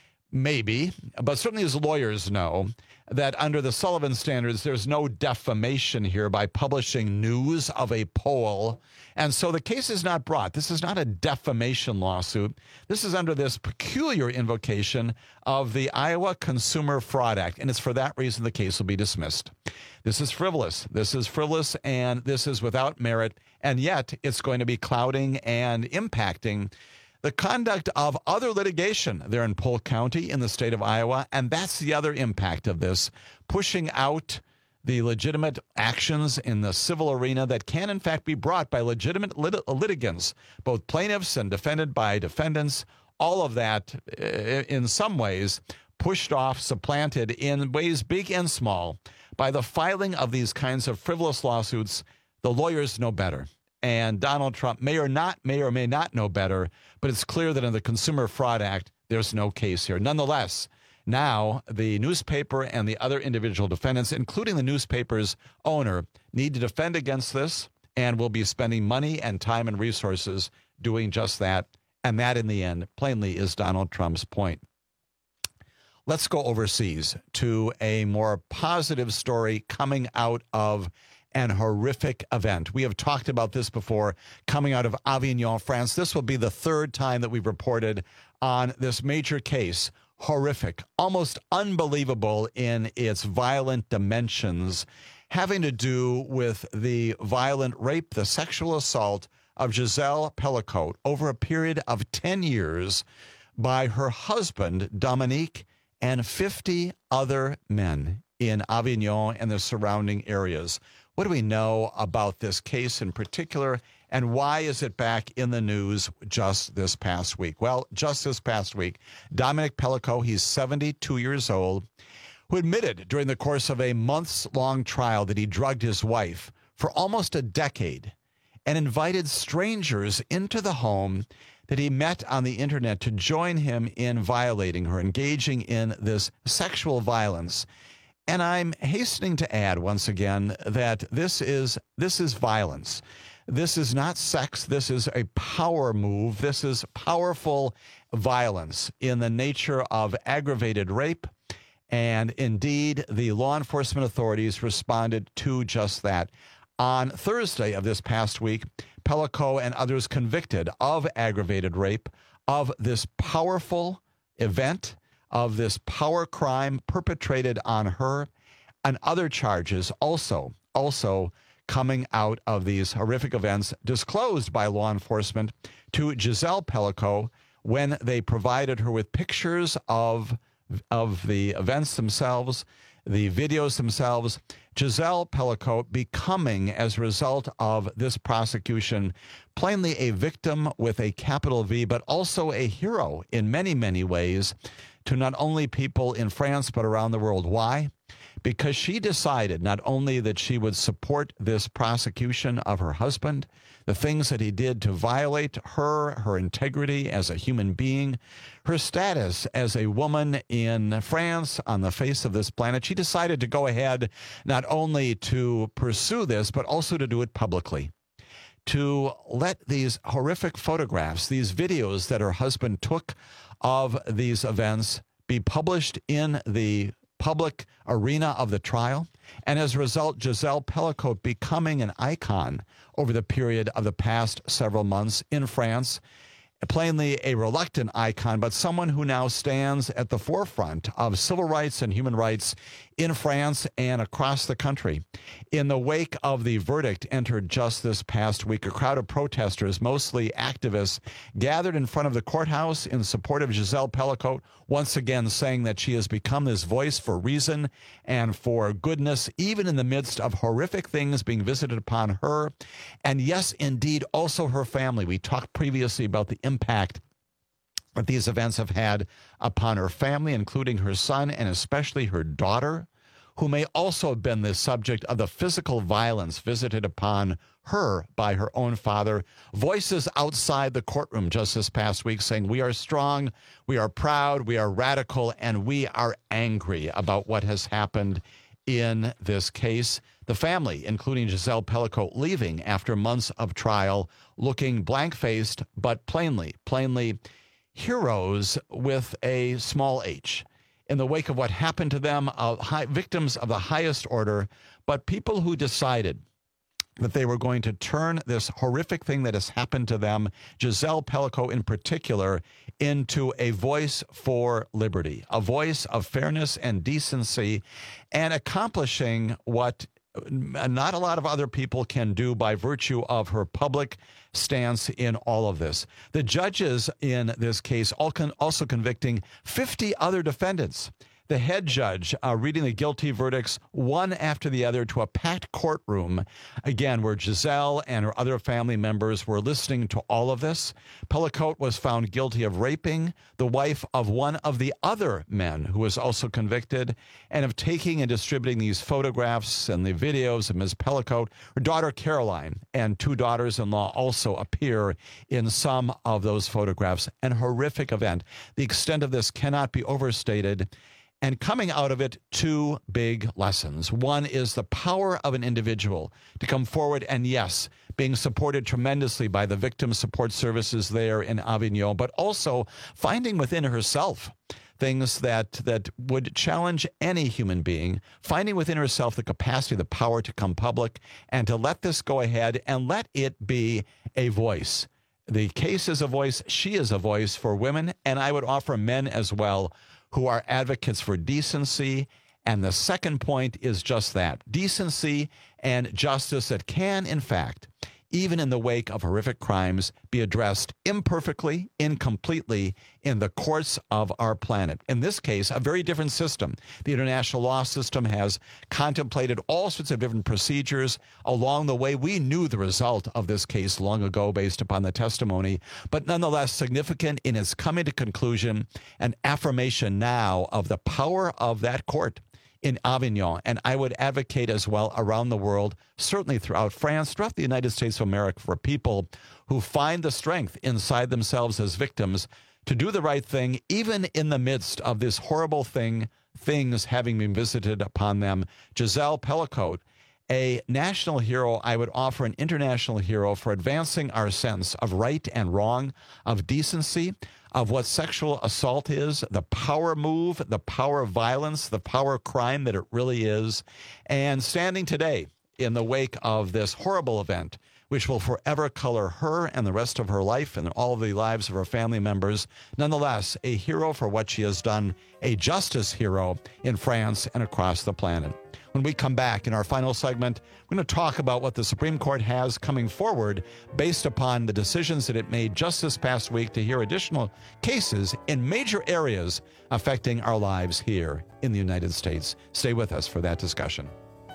maybe, but certainly his lawyers know, that under the Sullivan standards, there's no defamation here by publishing news of a poll. And so the case is not brought. This is not a defamation lawsuit. This is under this peculiar invocation of the Iowa Consumer Fraud Act. And it's for that reason the case will be dismissed. This is frivolous. This is frivolous, and this is without merit. And yet it's going to be clouding and impacting the conduct of other litigation there in Polk County in the state of Iowa. And that's the other impact of this, pushing out the legitimate actions in the civil arena that can, in fact, be brought by legitimate lit- litigants, both plaintiffs and defended by defendants. All of that, in some ways, pushed off, supplanted in ways big and small by the filing of these kinds of frivolous lawsuits. The lawyers know better. And Donald Trump may or not, may or may not know better, but it's clear that in the Consumer Fraud Act, there's no case here. Nonetheless, now the newspaper and the other individual defendants, including the newspaper's owner, need to defend against this, and will be spending money and time and resources doing just that. And that, in the end, plainly is Donald Trump's point. Let's go overseas to a more positive story coming out of an horrific event. We have talked about this before, coming out of Avignon, France. This will be the third time that we've reported on this major case. Horrific, almost unbelievable in its violent dimensions, having to do with the violent rape, the sexual assault of Giselle Pellicotte over a period of ten years by her husband, Dominique, and fifty other men in Avignon and the surrounding areas. What do we know about this case in particular, and why is it back in the news just this past week? Well, just this past week, Dominique Pellicotte, he's seventy-two years old, who admitted during the course of a months-long trial that he drugged his wife for almost a decade and invited strangers into the home that he met on the internet to join him in violating her, engaging in this sexual violence. And I'm hastening to add once again that this is this is violence. This is not sex. This is a power move. This is powerful violence in the nature of aggravated rape. And indeed, the law enforcement authorities responded to just that. On Thursday of this past week, Pellicotte and others convicted of aggravated rape of this powerful event, of this power crime perpetrated on her, and other charges also, also coming out of these horrific events disclosed by law enforcement to Giselle Pellicotte when they provided her with pictures of, of the events themselves. the videos themselves. Giselle Pellicotte becoming, as a result of this prosecution, plainly a victim with a capital V, but also a hero in many, many ways to not only people in France, but around the world. Why? Because she decided not only that she would support this prosecution of her husband, the things that he did to violate her, her integrity as a human being, her status as a woman in France on the face of this planet. She decided to go ahead not only to pursue this, but also to do it publicly, to let these horrific photographs, these videos that her husband took of these events be published in the public arena of the trial. And as a result, Giselle Pellicotte becoming an icon over the period of the past several months in France, plainly a reluctant icon, but someone who now stands at the forefront of civil rights and human rights in France and across the country. In the wake of the verdict entered just this past week, a crowd of protesters, mostly activists, gathered in front of the courthouse in support of Giselle Pellicotte, once again saying that she has become this voice for reason and for goodness, even in the midst of horrific things being visited upon her. And yes, indeed, also her family. We talked previously about the impact that these events have had upon her family, including her son and especially her daughter, who may also have been the subject of the physical violence visited upon her by her own father. Voices outside the courtroom just this past week saying, we are strong, we are proud, we are radical, and we are angry about what has happened in this case. The family, including Giselle Pellicotte, leaving after months of trial, looking blank-faced, but plainly, plainly heroes with a small h. In the wake of what happened to them, uh, high, victims of the highest order, but people who decided that they were going to turn this horrific thing that has happened to them, Giselle Pellicotte in particular, into a voice for liberty, a voice of fairness and decency, and accomplishing what not a lot of other people can do by virtue of her public stance in all of this. The judges in this case also convicting fifty other defendants. The head judge uh, reading the guilty verdicts one after the other to a packed courtroom, again, where Giselle and her other family members were listening to all of this. Pellicotte was found guilty of raping the wife of one of the other men who was also convicted, and of taking and distributing these photographs and the videos of Miz Pellicotte. Her daughter Caroline and two daughters-in-law also appear in some of those photographs. An horrific event. The extent of this cannot be overstated. And coming out of it, two big lessons. One is the power of an individual to come forward and, yes, being supported tremendously by the victim support services there in Avignon, but also finding within herself things that that would challenge any human being, finding within herself the capacity, the power to come public and to let this go ahead and let it be a voice. The case is a voice. She is a voice for women, and I would offer men as well, who are advocates for decency. And the second point is just that, decency and justice that can, in fact, even in the wake of horrific crimes, be addressed imperfectly, incompletely in the courts of our planet. In this case, a very different system. The international law system has contemplated all sorts of different procedures along the way. We knew the result of this case long ago based upon the testimony, but nonetheless significant in its coming to conclusion, an affirmation now of the power of that court in Avignon. And I would advocate as well around the world, certainly throughout France, throughout the United States of America, for people who find the strength inside themselves as victims to do the right thing, even in the midst of this horrible thing, things having been visited upon them. Giselle Pellicotte, a national hero, I would offer an international hero for advancing our sense of right and wrong, of decency, of what sexual assault is, the power move, the power of violence, the power of crime that it really is, and standing today in the wake of this horrible event, which will forever color her and the rest of her life and all of the lives of her family members. Nonetheless, a hero for what she has done, a justice hero in France and across the planet. When we come back in our final segment, we're going to talk about what the Supreme Court has coming forward based upon the decisions that it made just this past week to hear additional cases in major areas affecting our lives here in the United States. Stay with us for that discussion.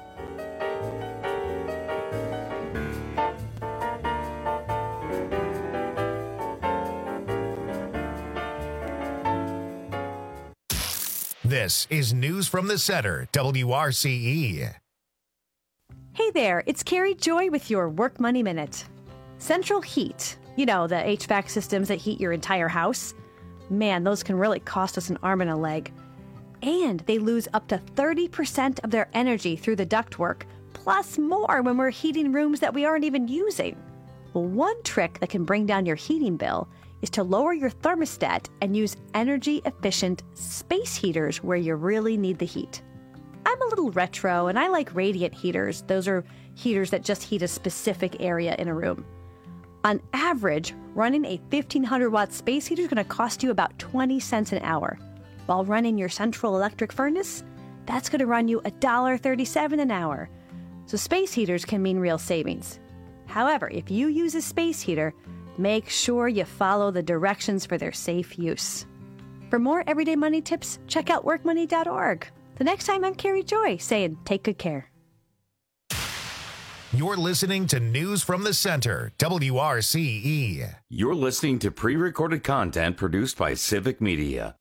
This is News from the Center, W R C E. Hey there, it's Carrie Joy with your Work Money Minute. Central heat, you know, the H V A C systems that heat your entire house. Man, those can really cost us an arm and a leg. And they lose up to thirty percent of their energy through the ductwork, plus more when we're heating rooms that we aren't even using. Well, one trick that can bring down your heating bill is to lower your thermostat and use energy-efficient space heaters where you really need the heat. I'm a little retro, and I like radiant heaters. Those are heaters that just heat a specific area in a room. On average, running a fifteen hundred watt space heater is going to cost you about twenty cents an hour. While running your central electric furnace, that's going to run you one dollar thirty-seven an hour. So space heaters can mean real savings. However, if you use a space heater, make sure you follow the directions for their safe use. For more everyday money tips, check out work money dot org. The next time, I'm Carrie Joy saying take good care. You're listening to News from the Center, W R C E. You're listening to pre-recorded content produced by Civic Media.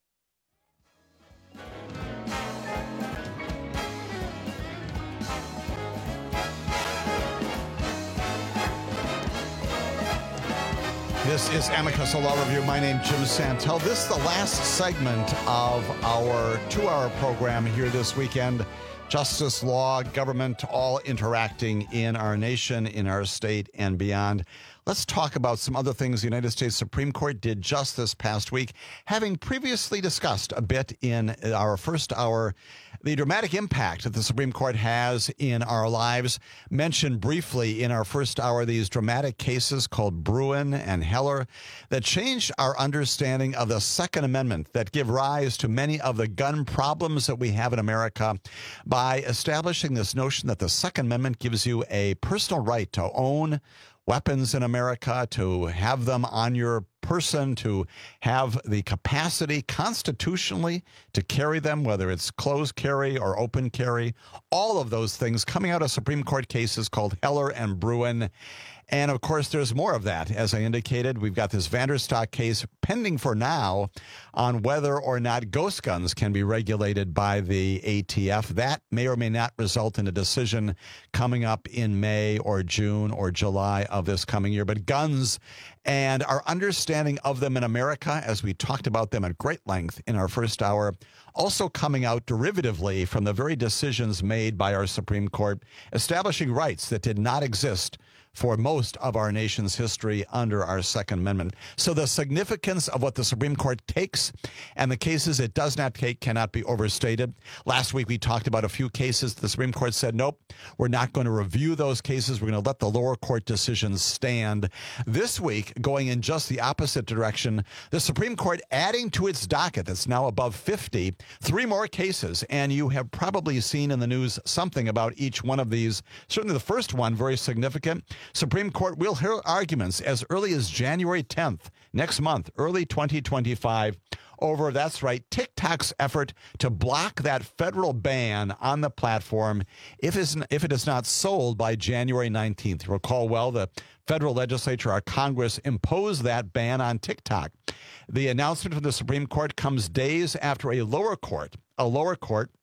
This is Amicus Law Review. My name is Jim Santel. This is the last segment of our two-hour program here this weekend. Justice, law, government, all interacting in our nation, in our state, and beyond. Let's talk about some other things the United States Supreme Court did just this past week, having previously discussed a bit in our first hour the dramatic impact that the Supreme Court has in our lives. Mentioned briefly in our first hour these dramatic cases called Bruen and Heller that changed our understanding of the Second Amendment, that give rise to many of the gun problems that we have in America by establishing this notion that the Second Amendment gives you a personal right to own weapons in America, to have them on your person, to have the capacity constitutionally to carry them, whether it's closed carry or open carry, all of those things coming out of Supreme Court cases called Heller and Bruen. And, of course, there's more of that. As I indicated, we've got this Vanderstock case pending for now on whether or not ghost guns can be regulated by the A T F. That may or may not result in a decision coming up in May or June or July of this coming year. But guns and our understanding of them in America, as we talked about them at great length in our first hour, also coming out derivatively from the very decisions made by our Supreme Court, establishing rights that did not exist for most of our nation's history under our Second Amendment. So the significance of what the Supreme Court takes and the cases it does not take cannot be overstated. Last week we talked about a few cases. The Supreme Court said, nope, we're not going to review those cases. We're going to let the lower court decisions stand. This week, going in just the opposite direction, the Supreme Court adding to its docket that's now above fifty, three more cases. And you have probably seen in the news something about each one of these. Certainly the first one, very significant. Supreme Court will hear arguments as early as January tenth, next month, early twenty twenty-five, over, that's right, TikTok's effort to block that federal ban on the platform if it's, if it is not sold by January nineteenth. You recall well, the federal legislature, our Congress, imposed that ban on TikTok. The announcement from the Supreme Court comes days after a lower court, a lower court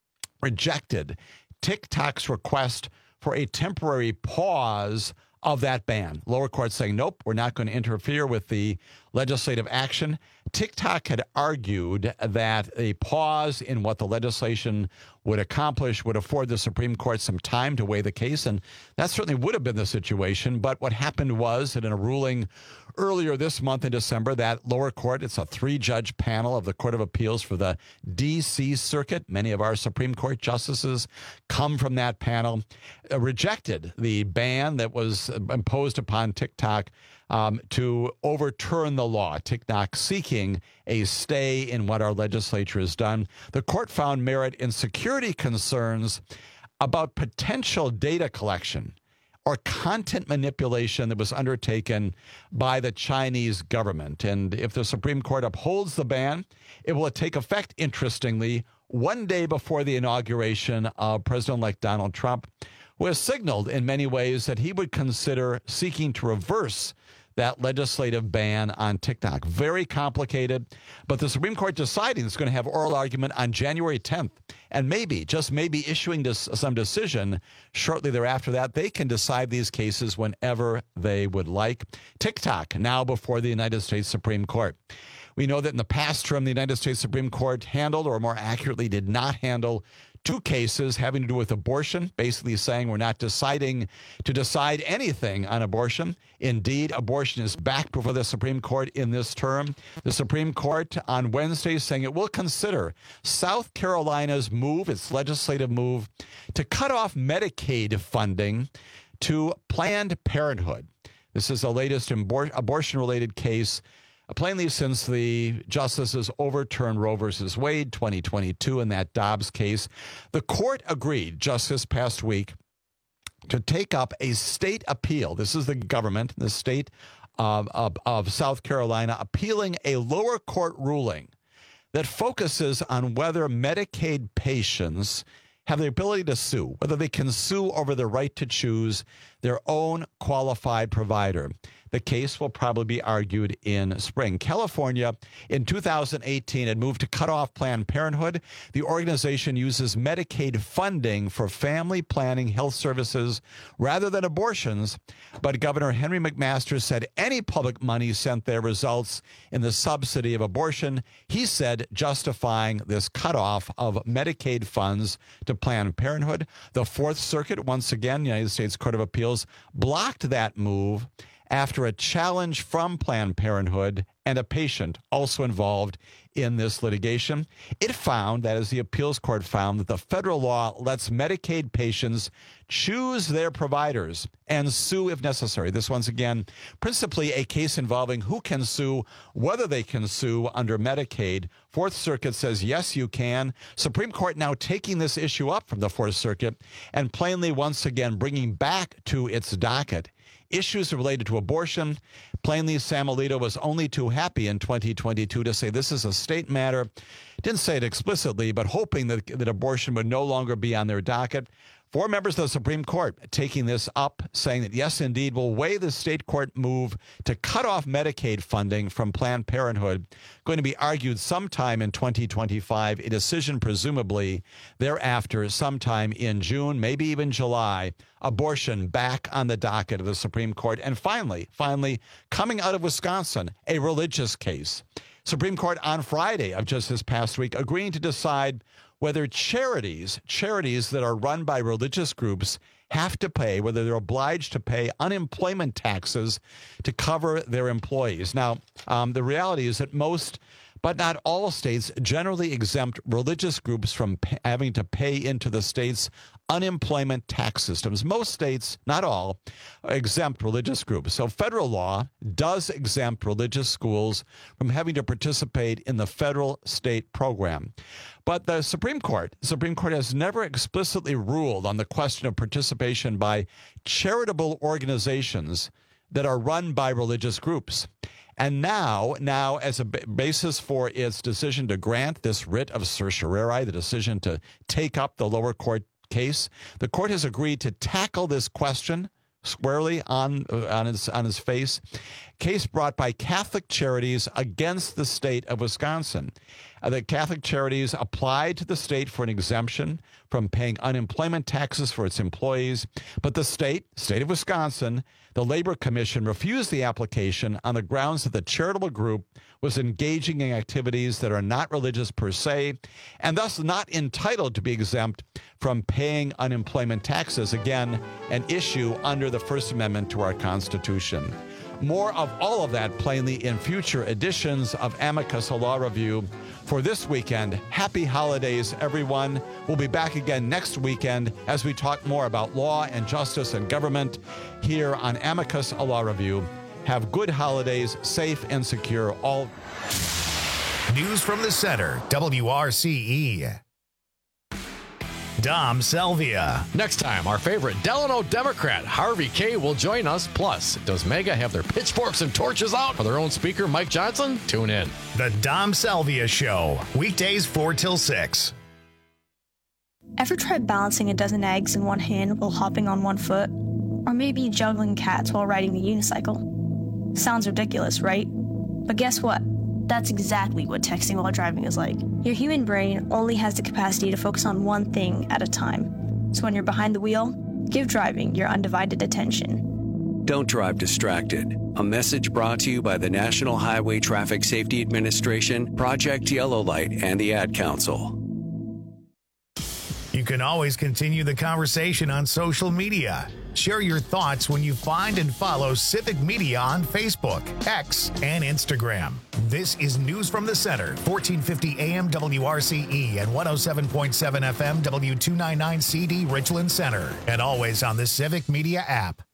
rejected TikTok's request for a temporary pause of that ban. Lower court saying, nope, we're not going to interfere with the legislative action. TikTok had argued that a pause in what the legislation would accomplish would afford the Supreme Court some time to weigh the case, and that certainly would have been the situation. But what happened was that in a ruling earlier this month in December, that lower court, it's a three-judge panel of the Court of Appeals for the D C Circuit. Many of our Supreme Court justices come from that panel, uh, rejected the ban that was imposed upon TikTok Um, to overturn the law. TikTok seeking a stay in what our legislature has done. The court found merit in security concerns about potential data collection or content manipulation that was undertaken by the Chinese government. And if the Supreme Court upholds the ban, it will take effect, interestingly, one day before the inauguration of President-elect Donald Trump, who has signaled in many ways that he would consider seeking to reverse that legislative ban on TikTok. Very complicated, but the Supreme Court deciding it's going to have oral argument on January tenth, and maybe, just maybe, issuing this, some decision shortly thereafter. That they can decide these cases whenever they would like. TikTok now before the United States Supreme Court. We know that in the past term, the United States Supreme Court handled, or more accurately, did not handle, two cases having to do with abortion, basically saying we're not deciding to decide anything on abortion. Indeed, abortion is back before the Supreme Court in this term. The Supreme Court on Wednesday saying it will consider South Carolina's move, its legislative move, to cut off Medicaid funding to Planned Parenthood. This is the latest abor- abortion-related case, plainly since the justices overturned Roe versus Wade twenty twenty-two in that Dobbs case. The court agreed just this past week to take up a state appeal. This is the government, the state of, of, of South Carolina, appealing a lower court ruling that focuses on whether Medicaid patients have the ability to sue, whether they can sue over the right to choose their own qualified provider. The case will probably be argued in spring. California, in two thousand eighteen, had moved to cut off Planned Parenthood. The organization uses Medicaid funding for family planning health services rather than abortions. But Governor Henry McMaster said any public money sent there results in the subsidy of abortion. He said justifying this cutoff of Medicaid funds to Planned Parenthood. The Fourth Circuit, once again, United States Court of Appeals, blocked that move after a challenge from Planned Parenthood and a patient also involved in this litigation. It found, that is, the appeals court found, that the federal law lets Medicaid patients choose their providers and sue if necessary. This, once again, principally a case involving who can sue, whether they can sue under Medicaid. Fourth Circuit says, yes, you can. Supreme Court now taking this issue up from the Fourth Circuit and plainly, once again, bringing back to its docket issues related to abortion. Plainly, Sam Alito was only too happy in twenty twenty-two to say this is a state matter. Didn't say it explicitly, but hoping that, that abortion would no longer be on their docket. Four members of the Supreme Court taking this up, saying that, yes, indeed, will weigh the state court move to cut off Medicaid funding from Planned Parenthood. Going to be argued sometime in twenty twenty-five, a decision presumably thereafter sometime in June, maybe even July. Abortion back on the docket of the Supreme Court. And finally, finally, coming out of Wisconsin, a religious case. Supreme Court on Friday of just this past week agreeing to decide whether charities, charities that are run by religious groups have to pay, whether they're obliged to pay unemployment taxes to cover their employees. Now, um, the reality is that most, but not all states, generally exempt religious groups from pay, having to pay into the state's unemployment tax systems. Most states, not all, exempt religious groups. So federal law does exempt religious schools from having to participate in the federal state program. But the Supreme Court, the Supreme Court has never explicitly ruled on the question of participation by charitable organizations that are run by religious groups. And now, now as a basis for its decision to grant this writ of certiorari, the decision to take up the lower court case, the court has agreed to tackle this question squarely on on its on its face. Case brought by Catholic Charities against the state of Wisconsin. Uh, the Catholic Charities applied to the state for an exemption from paying unemployment taxes for its employees, but the state, state of Wisconsin, the Labor Commission refused the application on the grounds that the charitable group was engaging in activities that are not religious per se, and thus not entitled to be exempt from paying unemployment taxes. Again, an issue under the First Amendment to our Constitution. More of all of that plainly in future editions of Amicus Law Review. For this weekend, happy holidays, everyone. We'll be back again next weekend as we talk more about law and justice and government here on Amicus Law Review. Have good holidays, safe and secure. All News from the Center, W R C E. Dom Selvia. Next time, our favorite Delano Democrat, Harvey Kaye, will join us. Plus, does MAGA have their pitchforks and torches out for their own speaker, Mike Johnson? Tune in. The Dom Selvia Show, weekdays four till six. Ever tried balancing a dozen eggs in one hand while hopping on one foot? Or maybe juggling cats while riding the unicycle? Sounds ridiculous, right? But guess what? That's exactly what texting while driving is like. Your human brain only has the capacity to focus on one thing at a time. So when you're behind the wheel, give driving your undivided attention. Don't drive distracted. A message brought to you by the National Highway Traffic Safety Administration, Project Yellow Light, and the Ad Council. You can always continue the conversation on social media. Share your thoughts when you find and follow Civic Media on Facebook, X, and Instagram. This is News from the Center, fourteen fifty A M W R C E and one oh seven point seven F M W two ninety-nine C D Richland Center, and always on the Civic Media app.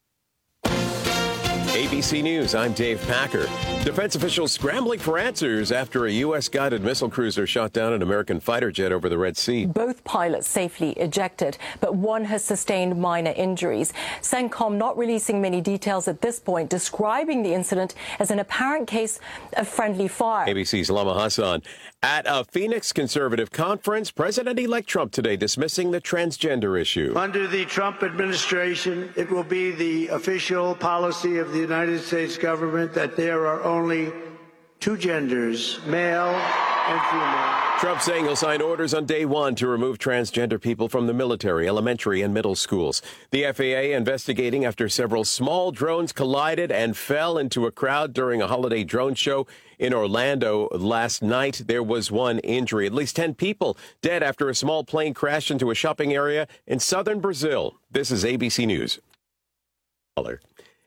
A B C News, I'm Dave Packer. Defense officials scrambling for answers after a U S guided missile cruiser shot down an American fighter jet over the Red Sea. Both pilots safely ejected, but one has sustained minor injuries. CENTCOM not releasing many details at this point, describing the incident as an apparent case of friendly fire. A B C's Lama Hassan. At a Phoenix conservative conference, President-elect Trump today dismissing the transgender issue. Under the Trump administration, it will be the official policy of the United States government that there are only two genders, male and female. Trump saying he'll sign orders on day one to remove transgender people from the military, elementary, and middle schools. The F A A investigating after several small drones collided and fell into a crowd during a holiday drone show in Orlando last night. There was one injury. At least ten people dead after a small plane crashed into a shopping area in southern Brazil. This is A B C News.